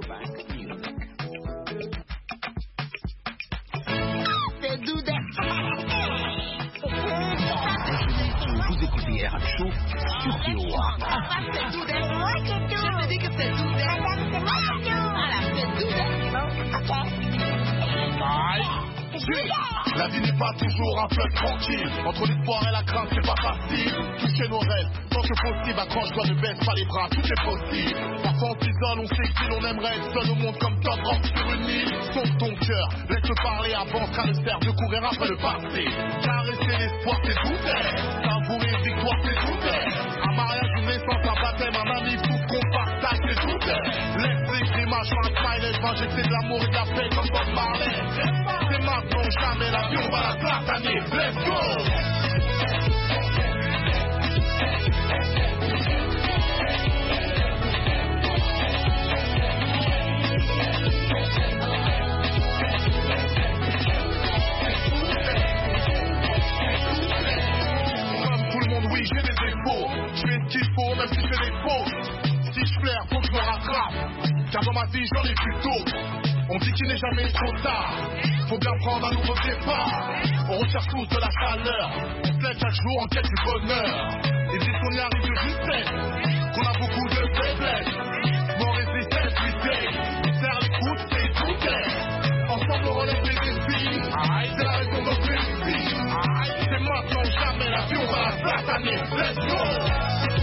[SPEAKER 5] C'est Do There. Vous écoutez R M Show sur V O A.
[SPEAKER 1] C'est tout d'elle. Moi, c'est tout. Je te dis que c'est tout d'elle. Madame, c'est moi, c'est tout. Voilà, c'est tout d'elle. Bon, ok.
[SPEAKER 3] Aïe. La vie n'est pas toujours un fleuve tranquille. Entre l'espoir et la crainte, c'est pas facile. Toucher nos rêves, tant que possible. Accroche-toi, ne baisse pas les bras, tout est possible. Parfois on s'isole, on s'exile, on aimerait être seul au monde comme Tom Rock sur une île. Sauve ton cœur, laisse-le parler, avance, car le cerf de courir après le passé. Caresser l'espoir, c'est tout d'elle. Savourer une victoire, c'est tout d'elle. Un mariage, une naissance, un baptême, un ami, tout qu'on partage, c'est tout d'elle. Laisse les grimaces, un smiley, j'injecter de l'amour et de la paix comme Bob Marley. C'est maintenant, jamais l'avion va la plataner. Let's go! Oui, j'ai des défauts, je fais ce qu'il faut, même si c'est des fautes. Si je flaire, faut que je me rattrape, car dans ma vie j'en ai plus tôt. On dit qu'il n'est jamais trop tard, faut bien prendre un nouveau départ. On recherche tous de la chaleur, on se lève chaque jour en quête du bonheur. Et dit qu'on y arrive de justesse, qu'on a beaucoup de faiblesses. Mon résistance, we say, serre l'écoute, c'est tout est. Ensemble on relève les défis, c'est la raison de réussir. C'est maintenant ou jamais, l'avion va la plataner. Let's go!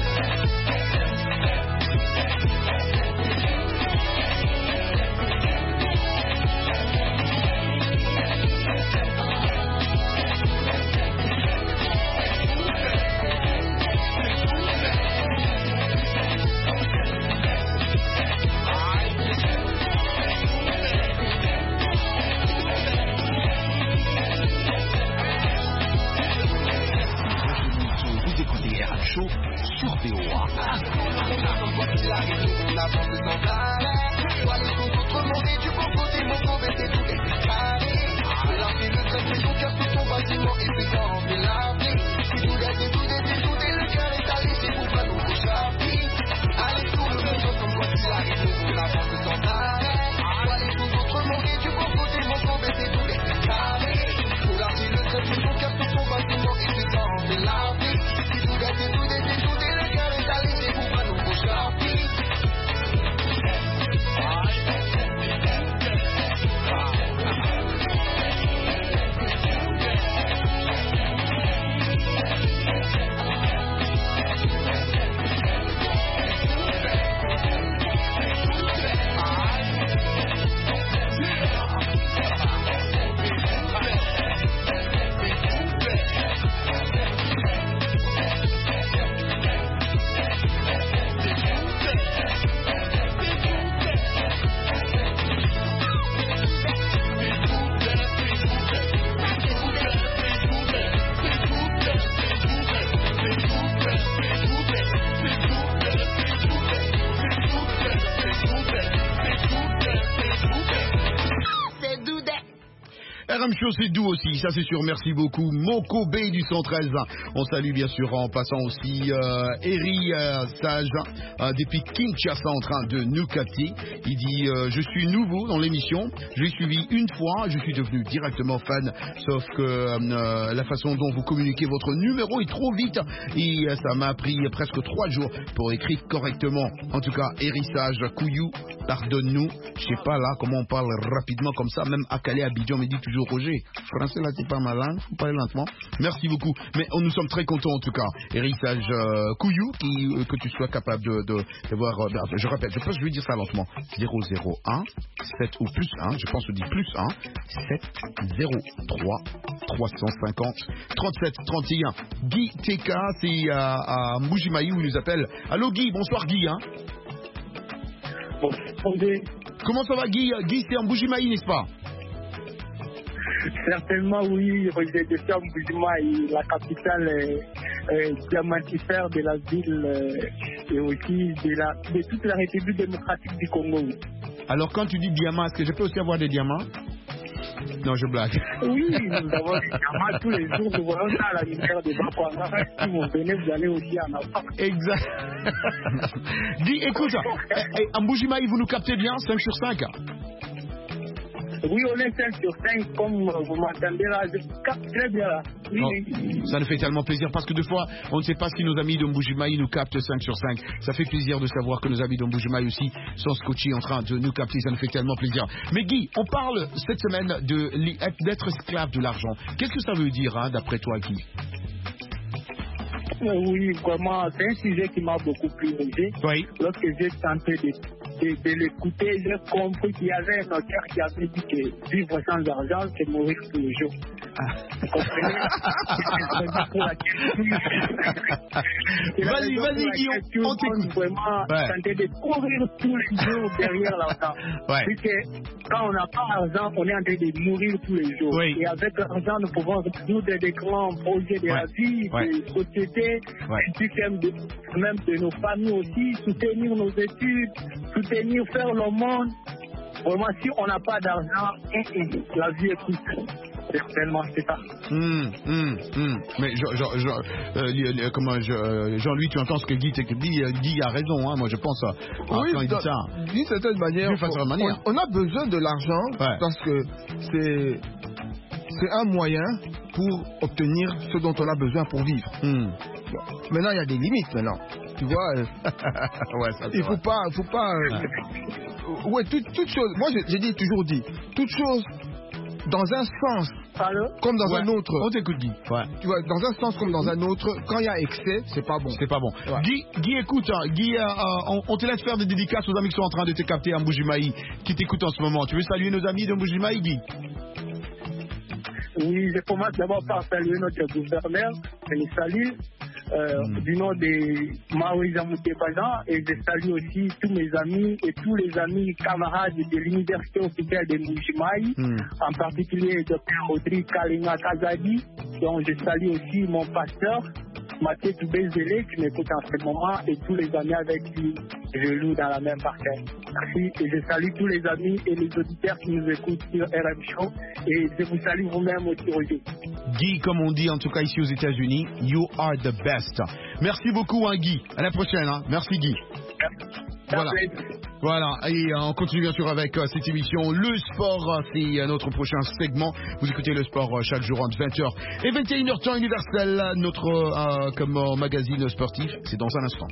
[SPEAKER 5] Sur V O A.
[SPEAKER 14] On avance sans arrêt. Toi les autres autrement et du bon côté, mon pauvre c'est tout est carré. C'est la vie, le trait, c'est ton cœur sur ton bâtiment et c'est ça en fait la vie. Si tout est, c'est tout est, c'est tout est, le cœur est allé, c'est pour pas nous échapper. Allez tout le monde comme quoi qu'il arrive, on avance sans arrêt. Toi les autres autrement et du bon côté, mon pauvre c'est tout est carré. C'est la vie, le trait, c'est ton cœur sur ton bâtiment et c'est ça en fait la vie. Si tout est, c'est tout est, c'est tout est, le cœur est allé, c'est pour pas nous échapper.
[SPEAKER 6] R M Show, c'est doux aussi, ça c'est sûr, merci beaucoup. Moko Bay du cent treize, on salue bien sûr en passant aussi euh, Eri euh, Sage euh, depuis Kinshasa en train de nous capter. Il dit euh, je suis nouveau dans l'émission, je l'ai suivi une fois, je suis devenu directement fan, sauf que euh, la façon dont vous communiquez votre numéro est trop vite et euh, ça m'a pris presque trois jours pour écrire correctement. En tout cas, Eri Sage, Kouyou, pardonne-nous, je sais pas là comment on parle rapidement comme ça, même à Calais, Abidjan me dit toujours Roger, français là c'est pas ma langue, faut parler lentement. Merci beaucoup, mais on, nous sommes très contents en tout cas. Héritage euh, Kouyou, qui, euh, que tu sois capable de, de, de voir, euh, je répète, je pense que je vais dire ça lentement, zéro zéro un sept ou plus un, je pense que je dis plus un, sept zéro trois trois cent cinquante trente-sept trente et un. Guy T K, c'est à, à Mbujimayi où il nous appelle. Allô Guy, bonsoir Guy. Hein.
[SPEAKER 13] Bonsoir.
[SPEAKER 6] Comment ça va Guy? Guy c'est en Mbujimayi, n'est-ce pas?
[SPEAKER 13] Certainement oui, Roger de Mbujimayi, la capitale euh, euh, diamantifère de la ville euh, et aussi de, la, de toute la République démocratique du Congo.
[SPEAKER 6] Alors quand tu dis diamant, est-ce que je peux aussi avoir des diamants? Non, je blague.
[SPEAKER 13] Oui, nous avons des diamants tous les jours. Nous voyons ça à la lumière de Bakwanga. Si vous venez, vous allez aussi en avoir.
[SPEAKER 6] Exact. Dis, écoute, en Mbujimayi, vous nous captez bien, cinq sur cinq?
[SPEAKER 13] Oui, on est cinq sur cinq, comme vous m'entendez là, je capte très bien là. Oui,
[SPEAKER 6] Oh,
[SPEAKER 13] oui.
[SPEAKER 6] ça nous fait tellement plaisir parce que des fois, on ne sait pas si nos amis de Mbujimaï nous captent cinq sur cinq. Ça fait plaisir de savoir que nos amis de Mbujimaï aussi sont scotchés en train de nous capter. Ça nous fait tellement plaisir. Mais Guy, on parle cette semaine de li- d'être esclave de l'argent. Qu'est-ce que ça veut dire, hein, d'après toi, Guy?
[SPEAKER 13] Euh, Oui, vraiment, c'est un sujet qui m'a beaucoup plu.
[SPEAKER 6] Oui.
[SPEAKER 13] Lorsque j'ai tenté de, de, de l'écouter, j'ai compris qu'il y avait un auteur qui avait dit que vivre sans argent, c'est mourir tous les jours.
[SPEAKER 6] Ah.
[SPEAKER 13] Vous comprenez? C'est la raison pour laquelle- c'est la
[SPEAKER 6] Vas-y,
[SPEAKER 13] raison
[SPEAKER 6] vas-y,
[SPEAKER 13] pour
[SPEAKER 6] Guy,
[SPEAKER 13] laquelle
[SPEAKER 6] on- on
[SPEAKER 13] tout le monde vraiment
[SPEAKER 6] Ouais.
[SPEAKER 13] tentait de courir tous les jours derrière l'argent.
[SPEAKER 6] Ouais.
[SPEAKER 13] Puisque quand on n'a pas l'argent, on est en train de mourir tous les jours.
[SPEAKER 6] Oui.
[SPEAKER 13] Et avec l'argent, nous pouvons résoudre des grands projets de
[SPEAKER 6] Ouais.
[SPEAKER 13] la vie,
[SPEAKER 6] Ouais.
[SPEAKER 13] de société,
[SPEAKER 6] Ouais.
[SPEAKER 13] puis même de, même de nos familles aussi, soutenir nos études, soutenir faire le monde. Vraiment, si on n'a pas d'argent, hum, hum, la vie est coûte. Certainement, c'est ça.
[SPEAKER 6] Hum, hum, hum. Mais je, je, je, euh, li- li- comment je, euh, Jean-Louis, tu entends ce que Guy te dit, euh, Guy a raison, hein, moi je pense, euh, ah,
[SPEAKER 8] Oui,
[SPEAKER 6] quand il dit
[SPEAKER 8] dans-
[SPEAKER 6] ça.
[SPEAKER 8] d'une certaine manière,
[SPEAKER 6] D'une certaine
[SPEAKER 8] on,
[SPEAKER 6] manière.
[SPEAKER 8] on- on a besoin de l'argent
[SPEAKER 6] Ouais.
[SPEAKER 8] parce que c'est c'est un moyen pour obtenir ce dont on a besoin pour vivre.
[SPEAKER 6] Hum.
[SPEAKER 8] Bon. Maintenant, il y a des limites maintenant. Tu vois, euh,
[SPEAKER 6] Ouais, ça, c'est
[SPEAKER 8] il faut
[SPEAKER 6] vrai.
[SPEAKER 8] pas, faut pas. euh, ouais, toute, toute chose. Moi, j'ai j'ai dit toujours dit, toute chose dans un sens
[SPEAKER 13] Allô?
[SPEAKER 8] comme dans
[SPEAKER 6] Ouais.
[SPEAKER 8] un autre.
[SPEAKER 6] On t'écoute, Guy. Ouais.
[SPEAKER 8] Tu vois, dans un sens comme dans un autre, quand il y a excès, c'est pas bon.
[SPEAKER 6] C'est pas bon.
[SPEAKER 8] Ouais.
[SPEAKER 6] Guy, Guy, écoute, hein, Guy, euh, euh, on, on te laisse faire des dédicaces aux amis qui sont en train de te capter à Mbujimaï, qui t'écoutent en ce moment. Tu veux saluer nos amis de Mbujimaï, Guy?
[SPEAKER 13] Oui, je commence d'abord par saluer notre gouverneur. Je le salue euh,
[SPEAKER 6] Mm.
[SPEAKER 13] du nom de Maoui Jamouté-Bazan et je salue aussi tous mes amis et tous les amis camarades de l'université officielle de Mbujimaï,
[SPEAKER 6] Mm.
[SPEAKER 13] en particulier Dr Audrey Kalinga Kazadi, dont je salue aussi mon pasteur Mathieu Toubezele qui m'écoute en ce moment et tous les amis avec qui je loue dans la même partie. Merci et je salue tous les amis et les auditeurs qui nous écoutent sur R M Show et je vous salue vous-même aussi Roger.
[SPEAKER 6] Guy, comme on dit en tout cas ici aux États-Unis, you are the best. Merci beaucoup, hein, Guy. À la prochaine. Hein. Merci, Guy. Voilà. Voilà, et euh, on continue bien sûr avec euh, cette émission. Le sport, euh, c'est euh, notre prochain segment. Vous écoutez le sport euh, chaque jour entre vingt heures et vingt et une heures temps universel. Notre euh, comme, euh, magazine sportif, c'est dans un instant.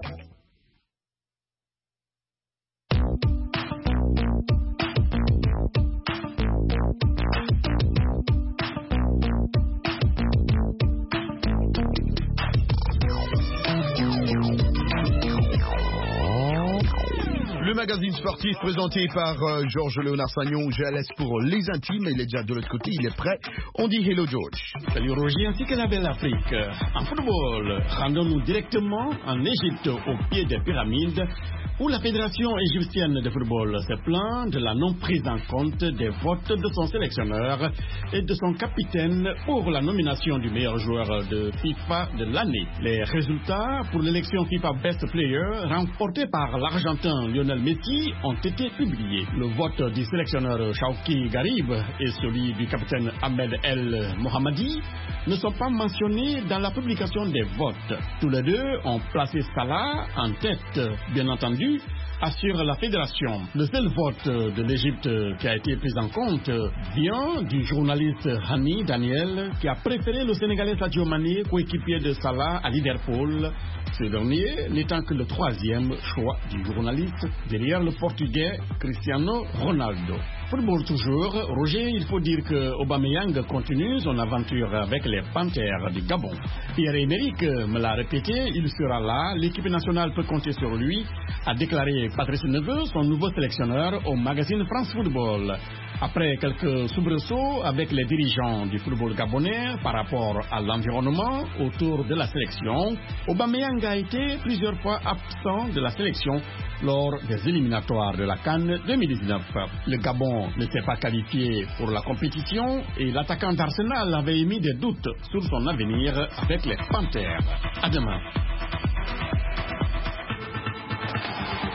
[SPEAKER 6] Le magazine sportif présenté par euh, Georges Léonard Sagnon, G L S pour les intimes. Il est déjà de l'autre côté, il est prêt. On dit hello George.
[SPEAKER 15] Salut Roger, ainsi que la belle Afrique. En football, rendons-nous directement en Égypte, au pied des pyramides, où la Fédération égyptienne de football se plaint de la non prise en compte des votes de son sélectionneur et de son capitaine pour la nomination du meilleur joueur de FIFA de l'année. Les résultats pour l'élection FIFA Best Player, remportée par l'Argentin Lionel Messi, ont été publiés. Le vote du sélectionneur Shawki Garib et celui du capitaine Ahmed El Mohammadi ne sont pas mentionnés dans la publication des votes. Tous les deux ont placé Salah en tête, bien entendu, assure la fédération. Le seul vote de l'Égypte qui a été pris en compte vient du journaliste Hani Daniel qui a préféré le Sénégalais Sadio Mané, coéquipier de Salah à Liverpool. Ce dernier n'étant que le troisième choix du journaliste derrière le Portugais Cristiano Ronaldo. Football toujours, Roger, il faut dire que Aubameyang continue son aventure avec les Panthères du Gabon. Pierre-Emerick me l'a répété, il sera là, l'équipe nationale peut compter sur lui, a déclaré Patrice Neveu, son nouveau sélectionneur au magazine France Football. Après quelques soubresauts avec les dirigeants du football gabonais par rapport à l'environnement autour de la sélection, Aubameyang a été plusieurs fois absent de la sélection lors des éliminatoires de la CAN deux mille dix-neuf. Le Gabon ne s'est pas qualifié pour la compétition et l'attaquant d'Arsenal avait émis des doutes sur son avenir avec les Panthères. À demain.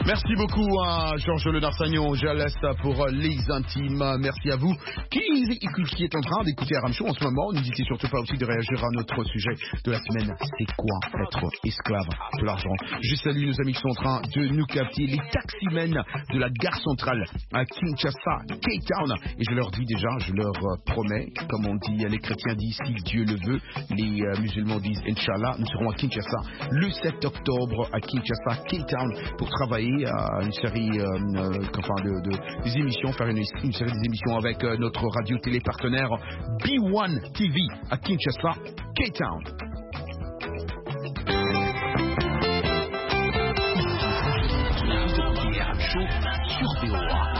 [SPEAKER 6] Merci beaucoup à Georges Le Narsagnon. Je laisse pour les intimes. Merci à vous qui, qui est en train d'écouter R M Show en ce moment. N'hésitez surtout pas aussi de réagir à notre sujet de la semaine. C'est quoi être esclave de l'argent? Je salue nos amis qui sont en train de nous capter, les taximens de la gare centrale à Kinshasa, Cape Town. Et je leur dis déjà, je leur promets, comme on dit, les chrétiens disent si Dieu le veut, les euh, musulmans disent Inch'Allah, nous serons à Kinshasa le sept octobre à Kinshasa, Cape Town, pour travailler à une série euh, euh, enfin de, de, des émissions, faire une, une série d'émissions avec euh, notre radio-télé partenaire B one T V à Kinshasa, Cape Town.
[SPEAKER 5] Sur B O A.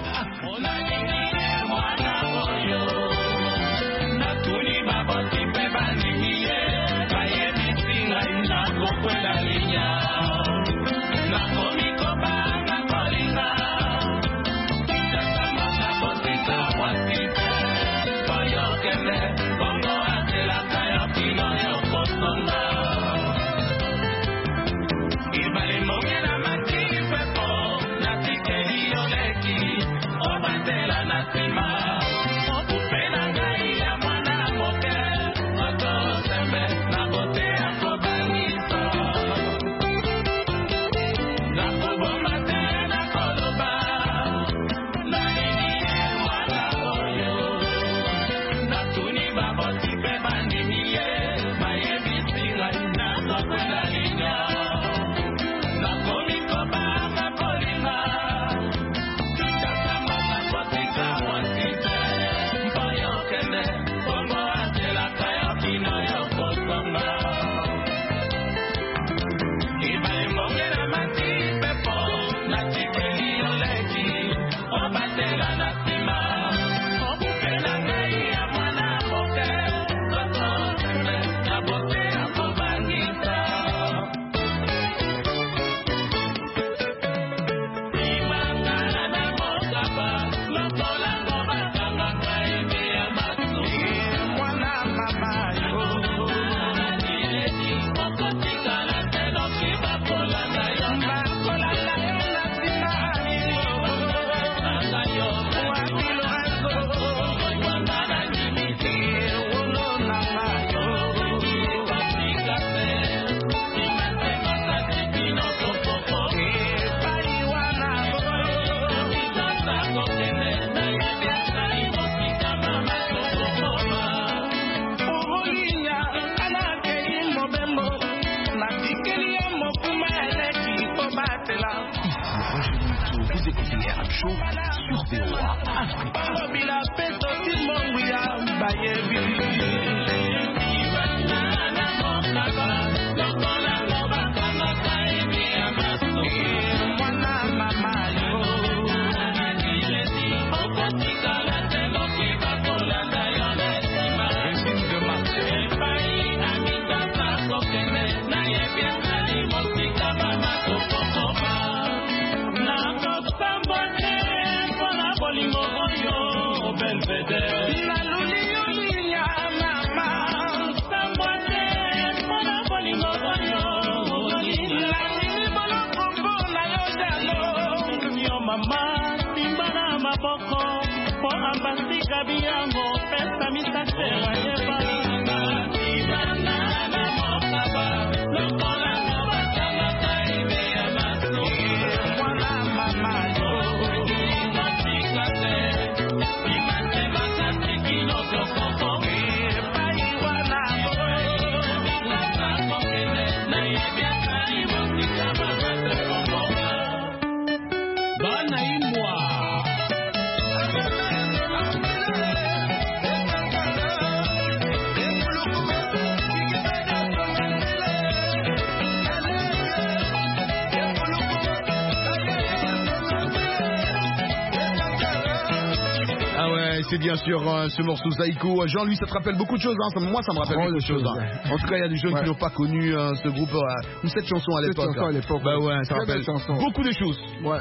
[SPEAKER 6] C'est bien sûr euh, ce morceau Zaïko. Jean-Louis, ça te rappelle beaucoup de choses, hein. Moi ça me rappelle beaucoup de choses, hein. En tout cas il y a des jeunes ouais. qui n'ont pas connu euh, ce groupe euh, ou cette chanson à l'époque.
[SPEAKER 8] Cette chanson à l'époque.
[SPEAKER 6] Bah ouais, ça rappelle beaucoup de choses.
[SPEAKER 8] Ouais.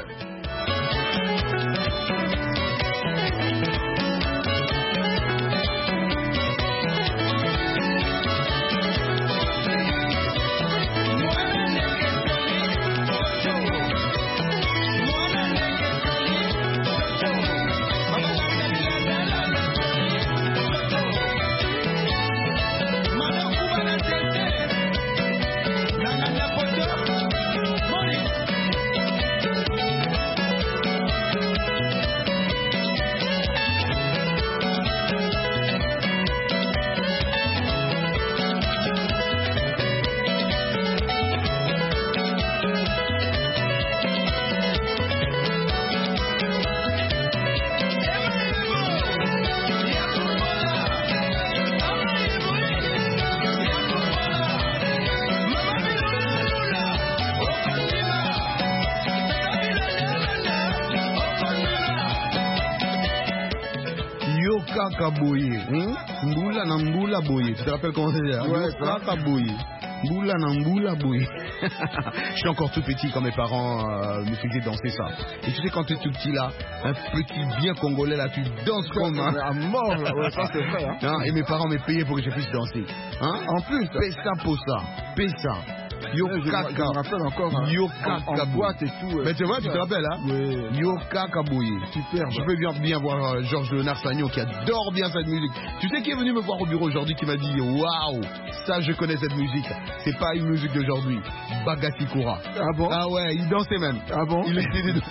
[SPEAKER 6] Kaboye. Mboula na Mboula Boye. Tu te rappelles comment c'est ça? Yoka Kaboye. Mboula na Mboula Boye. Je suis encore tout petit quand mes parents euh, me faisaient danser ça. Et tu sais, quand tu es tout petit là, un petit bien congolais là, tu danses comme un à mort là. Ouais, ça c'est vrai. Hein. Hein, et mes parents me payaient pour que je puisse danser. Hein? En plus, paye ça pour ça. Paye ça. Yoka, je me rappelle encore Yoka en, en boîte et tout. Mais tu vois, tu te rappelles, hein? Oui. Yoka Kaboye. Super. Je peux bien, bien voir euh, Georges Léonard Sagnon qui adore bien cette musique. Tu sais qui est venu me voir au bureau aujourd'hui qui m'a dit waouh, ça je connais cette musique. C'est pas une musique d'aujourd'hui. Bagati Koura. Ah bon? Ah ouais, il dansait même. Ah bon? Il était des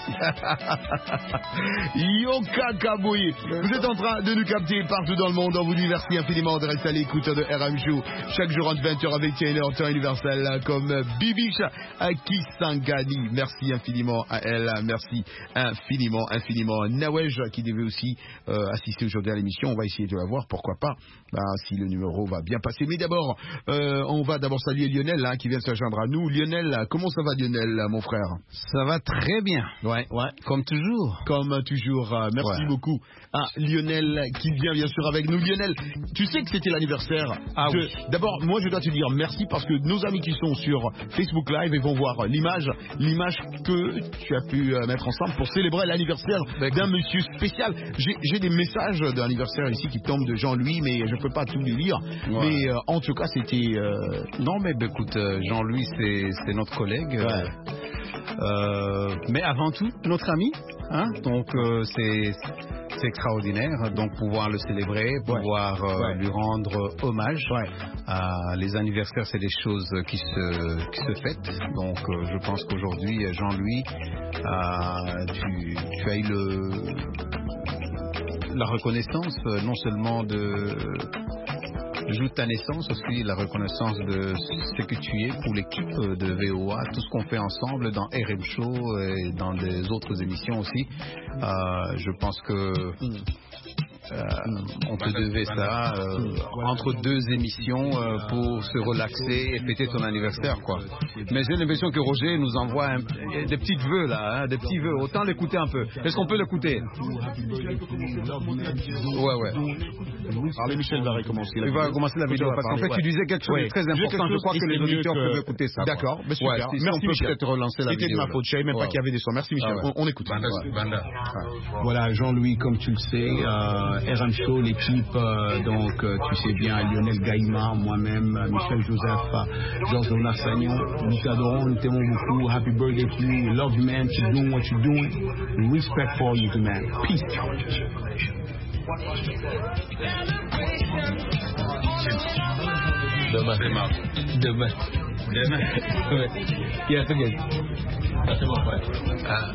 [SPEAKER 6] Yoka Kaboye. Vous êtes en train de nous capter partout dans le monde. On vous dit merci infiniment de rester à l'écoute de R M Show. Chaque jour entre vingt heures avec Taylor, temps universel comme Bibiche Kisangani. Merci infiniment à elle. Merci infiniment, infiniment. Nawej qui devait aussi euh, assister aujourd'hui à l'émission. On va essayer de la voir. Pourquoi pas, bah, si le numéro va bien passer. Mais d'abord, euh, on va d'abord saluer Lionel hein, qui vient de se joindre à nous. Lionel, comment ça va Lionel, mon frère?
[SPEAKER 16] Ça va très bien.
[SPEAKER 6] Ouais, ouais.
[SPEAKER 16] Comme toujours.
[SPEAKER 6] Comme toujours. Euh, merci ouais. beaucoup. Ah, Lionel qui vient bien sûr avec nous. Lionel, tu sais que c'était l'anniversaire. Ah, de... oui. D'abord, moi je dois te dire merci parce que nos amis qui sont sur Facebook Live et vont voir l'image, l'image que tu as pu mettre ensemble pour célébrer l'anniversaire d'un monsieur spécial. J'ai, j'ai des messages d'anniversaire ici qui tombent de Jean-Louis, mais je ne peux pas tout les lire. Ouais. Mais euh, en tout cas, c'était... Euh...
[SPEAKER 16] Non, mais bah, écoute, Jean-Louis, c'est, c'est notre collègue. Ouais. Euh, mais avant tout, notre ami. Hein? Donc, euh, c'est... C'est extraordinaire, donc pouvoir le célébrer, pouvoir ouais. Euh, ouais. lui rendre hommage. Ouais. Euh, les anniversaires, c'est des choses qui se, qui se fêtent. Donc, euh, je pense qu'aujourd'hui, Jean-Louis, euh, tu, tu as eu le, la reconnaissance, non seulement de, de ta naissance, aussi la reconnaissance de ce que tu es pour l'équipe de V O A, tout ce qu'on fait ensemble dans R M Show et dans des autres émissions aussi. Euh, je pense que euh, on te devait ça euh, entre deux émissions euh, pour se relaxer et fêter ton anniversaire, quoi. Mais j'ai l'impression que Roger nous envoie un, des petites vœux là, hein, des petits vœux. Autant l'écouter un peu. Est-ce qu'on peut l'écouter? Ouais, ouais.
[SPEAKER 6] Allez, Michel va recommencer la
[SPEAKER 16] vidéo. Il va recommencer la vidéo parce qu'en fait, ouais. tu disais quelque chose ouais. de très important. Je crois que les auditeurs peuvent écouter ça.
[SPEAKER 6] D'accord, mais super.
[SPEAKER 16] Ouais, si Merci, on peut Michel. Peut-être relancer la vidéo.
[SPEAKER 6] C'était de ma faute, je savais même pas qu'il y avait des sons. Merci, Michel. Ah ouais. on, on écoute.
[SPEAKER 16] Banda, Banda.
[SPEAKER 17] Voilà, Jean-Louis, comme tu le sais, euh, R M Show, l'équipe, euh, donc euh, tu sais bien, Lionel Gaïma, moi-même, euh, Michel Joseph, euh, Georges Léonard Sagnon, nous t'adorons, nous t'aimons beaucoup. Happy birthday to you. We love you, man. Keep doing what you're doing. Respect for you, man. Peace.
[SPEAKER 16] Demain. Demain. Demain. Demain. Ouais. Qui a fait gagner? Ah, c'est bon, ouais. Ah.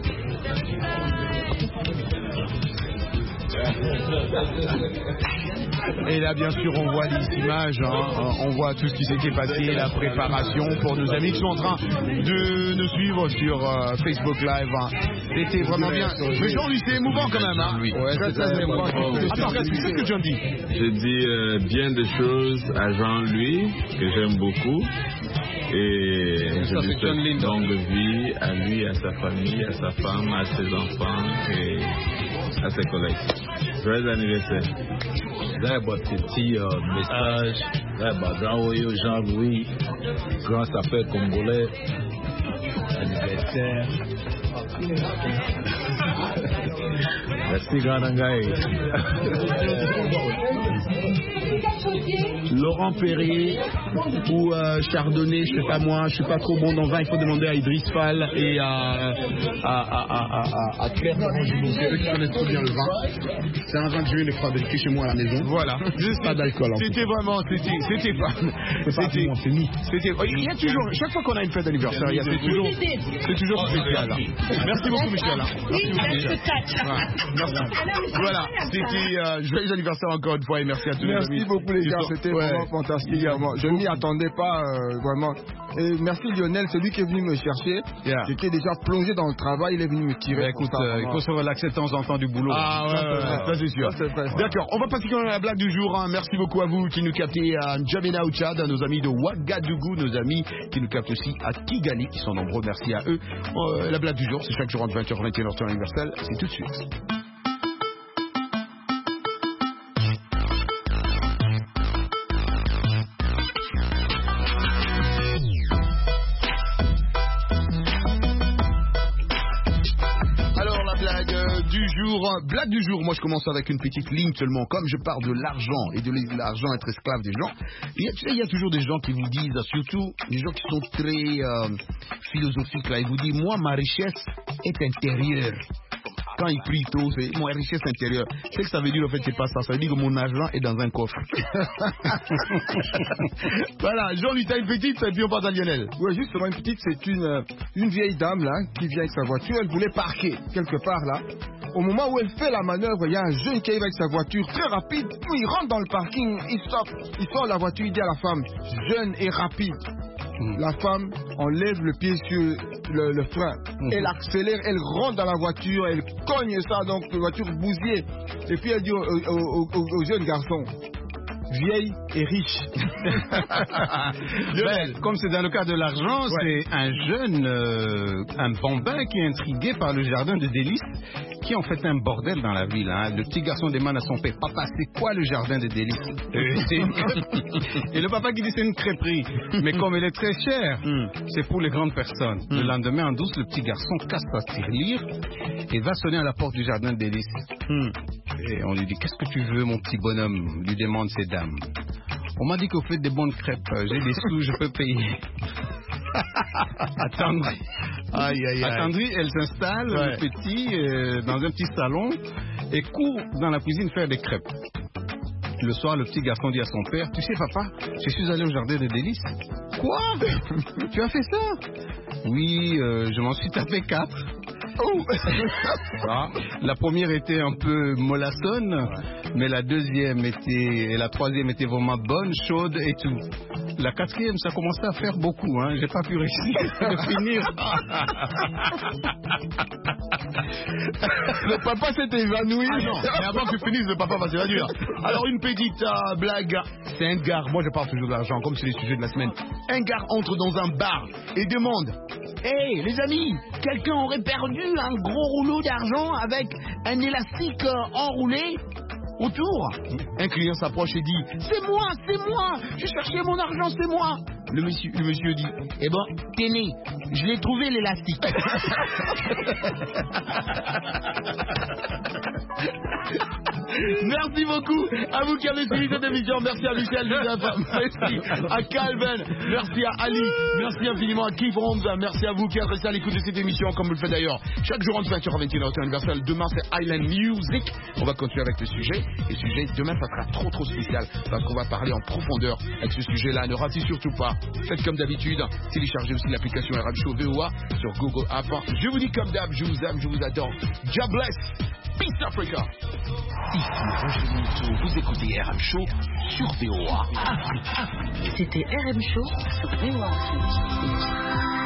[SPEAKER 6] Et là, bien sûr, on voit les images, hein, on voit tout ce qui s'était passé, la préparation pour nos amis qui sont en train de nous suivre sur euh, Facebook Live. Hein. C'était vraiment bien. Mais Jean-Louis, c'est émouvant quand même. Hein.
[SPEAKER 18] Ouais, c'est très émouvant.
[SPEAKER 6] Attends, qu'est-ce que John dit?
[SPEAKER 18] Je dis euh, bien des choses à Jean-Louis, que j'aime beaucoup. Et je lui souhaite une longue vie à lui, à sa famille, à sa femme, à ses enfants et à ses collègues. Joyeux anniversaire.
[SPEAKER 19] D'abord, petit euh, message. D'abord, Jean-Louis, Jean-Louis, grand sapeur congolais. Anniversaire. Merci, grand Angaï.
[SPEAKER 6] Laurent Perrier ou euh, Chardonnay, je sais pas moi, je suis pas trop bon dans le vin, il faut demander à Idriss Fall et à, à, à, à, à, à Claire Morangibon, c'est eux qui connaissent trop bien le vin. C'est un vin que je viens de fabriquer chez moi à la maison. Voilà, juste pas d'alcool. C'était vraiment, c'était, c'était pas, c'était, c'est nous. C'était, il y a toujours, chaque fois qu'on a une fête d'anniversaire, il y a c'est toujours, c'est toujours spécial. Merci beaucoup Michel. Merci beaucoup Michel. Merci. Voilà, c'était euh, joyeux anniversaire encore une fois et merci à tous les amis.
[SPEAKER 8] Merci beaucoup les gars, c'était ouais. vraiment fantastique. Je m'y attendais pas euh, vraiment. Et merci Lionel, c'est lui qui est venu me chercher. Yeah. J'étais déjà plongé dans le travail, il est venu me tirer.
[SPEAKER 16] Mais écoute, euh, il faut se relaxer de temps en temps du boulot.
[SPEAKER 6] Ah ouais, ouais, ouais, ça c'est sûr. D'accord, on va passer à la blague du jour. Hein. Merci beaucoup à vous qui nous captez à N'Djamena au Tchad, à nos amis de Ouagadougou, nos amis qui nous captent aussi à Kigali, qui sont nombreux. Merci à eux. Euh, la blague du jour, c'est chaque jour entre vingt heures et vingt et une heures temps universel. C'est tout de suite. du jour, blague du jour. Moi, je commence avec une petite ligne seulement. Comme je parle de l'argent et de l'argent être esclave des gens, il y a, tu sais, il y a toujours des gens qui vous disent, surtout des gens qui sont très euh, philosophiques là, ils vous disent, moi, ma richesse est intérieure. Quand il prie tôt, c'est mon richesse intérieure. C'est que ça veut dire, en fait, c'est pas ça. Ça veut dire que mon argent est dans un coffre. Voilà, Jean-Louis, t'as une petite, et puis on passe à Lionel.
[SPEAKER 8] Oui, justement, une petite, c'est une, une vieille dame, là, qui vient avec sa voiture. Elle voulait parquer, quelque part, là. Au moment où elle fait la manœuvre, il y a un jeune qui arrive avec sa voiture, très rapide. Il rentre dans le parking, il stoppe, il sort de la voiture, il dit à la femme, jeune et rapide. La femme enlève le pied sur le, le frein. Mmh. Elle accélère, elle rentre dans la voiture, elle cogne ça, donc la voiture bousillée. Et puis elle dit au, au, au, au jeune garçon, vieille et riche.
[SPEAKER 16] Ben, comme c'est dans le cas de l'argent, ouais. C'est un jeune, euh, un bambin qui est intrigué par le jardin de délices, qui est en fait un bordel dans la ville. Hein. Le petit garçon demande à son père, papa, c'est quoi le jardin de délices? euh, C'est une crêperie. Et le papa qui dit c'est une crêperie. Mais comme elle est très chère, mm. c'est pour les grandes personnes. Mm. Le lendemain, en douce, le petit garçon casse sa tirelire et va sonner à la porte du jardin de délices. Mm. Et on lui dit, qu'est-ce que tu veux, mon petit bonhomme? Lui demande ces dames. On m'a dit que vous faites des bonnes crêpes. J'ai des sous, je peux payer. Attendri.
[SPEAKER 6] Aïe, aïe, aïe.
[SPEAKER 16] Attendri, elle s'installe, ouais. le petit, euh, dans un petit salon et court dans la cuisine faire des crêpes. Le soir, le petit garçon dit à son père, tu sais papa, je suis allé au jardin de délices. Quoi? Tu as fait ça? Oui, euh, je m'en suis tapé quatre. Oh. Ah, la première était un peu mollassonne, ouais. mais la deuxième était, et la troisième était vraiment bonne, chaude et tout. La quatrième, ça commençait à faire beaucoup, hein. J'ai pas pu réussir de finir.
[SPEAKER 8] Le papa s'est évanoui.
[SPEAKER 6] Ah non, mais avant que tu finisses, le papa va s'évanouir. Alors une petite euh, blague. C'est un gars, moi je parle toujours d'argent, comme c'est les sujets de la semaine. Un gars entre dans un bar et demande, hé hey, les amis, quelqu'un aurait perdu un gros rouleau d'argent avec un élastique euh, enroulé autour? Un client s'approche et dit, c'est moi, c'est moi, j'ai cherché mon argent, c'est moi. Le monsieur, le monsieur dit, eh ben, tenez, je l'ai trouvé l'élastique. Merci beaucoup à vous qui avez suivi cette émission. Merci à Michel, merci à Calvin, merci à Ali, merci infiniment à Keith Holmes, merci à vous qui êtes restés à l'écoute de cette émission, comme vous le faites d'ailleurs chaque jour entre vingt heures et vingt et une heures, temps universel. Demain c'est Island Music. On va continuer avec le sujet. Et le sujet demain ça sera trop trop spécial parce qu'on va parler en profondeur avec ce sujet-là. Ne ratez surtout pas. Faites comme d'habitude. Téléchargez aussi l'application R M Show V O A sur Google App. Je vous dis comme d'hab, je vous aime, je vous adore. God bless. Peace Africa.
[SPEAKER 5] Ici Roger Monteau, vous écoutez R M Show sur V O A Afrique.
[SPEAKER 2] C'était R M Show sur V O A Afrique.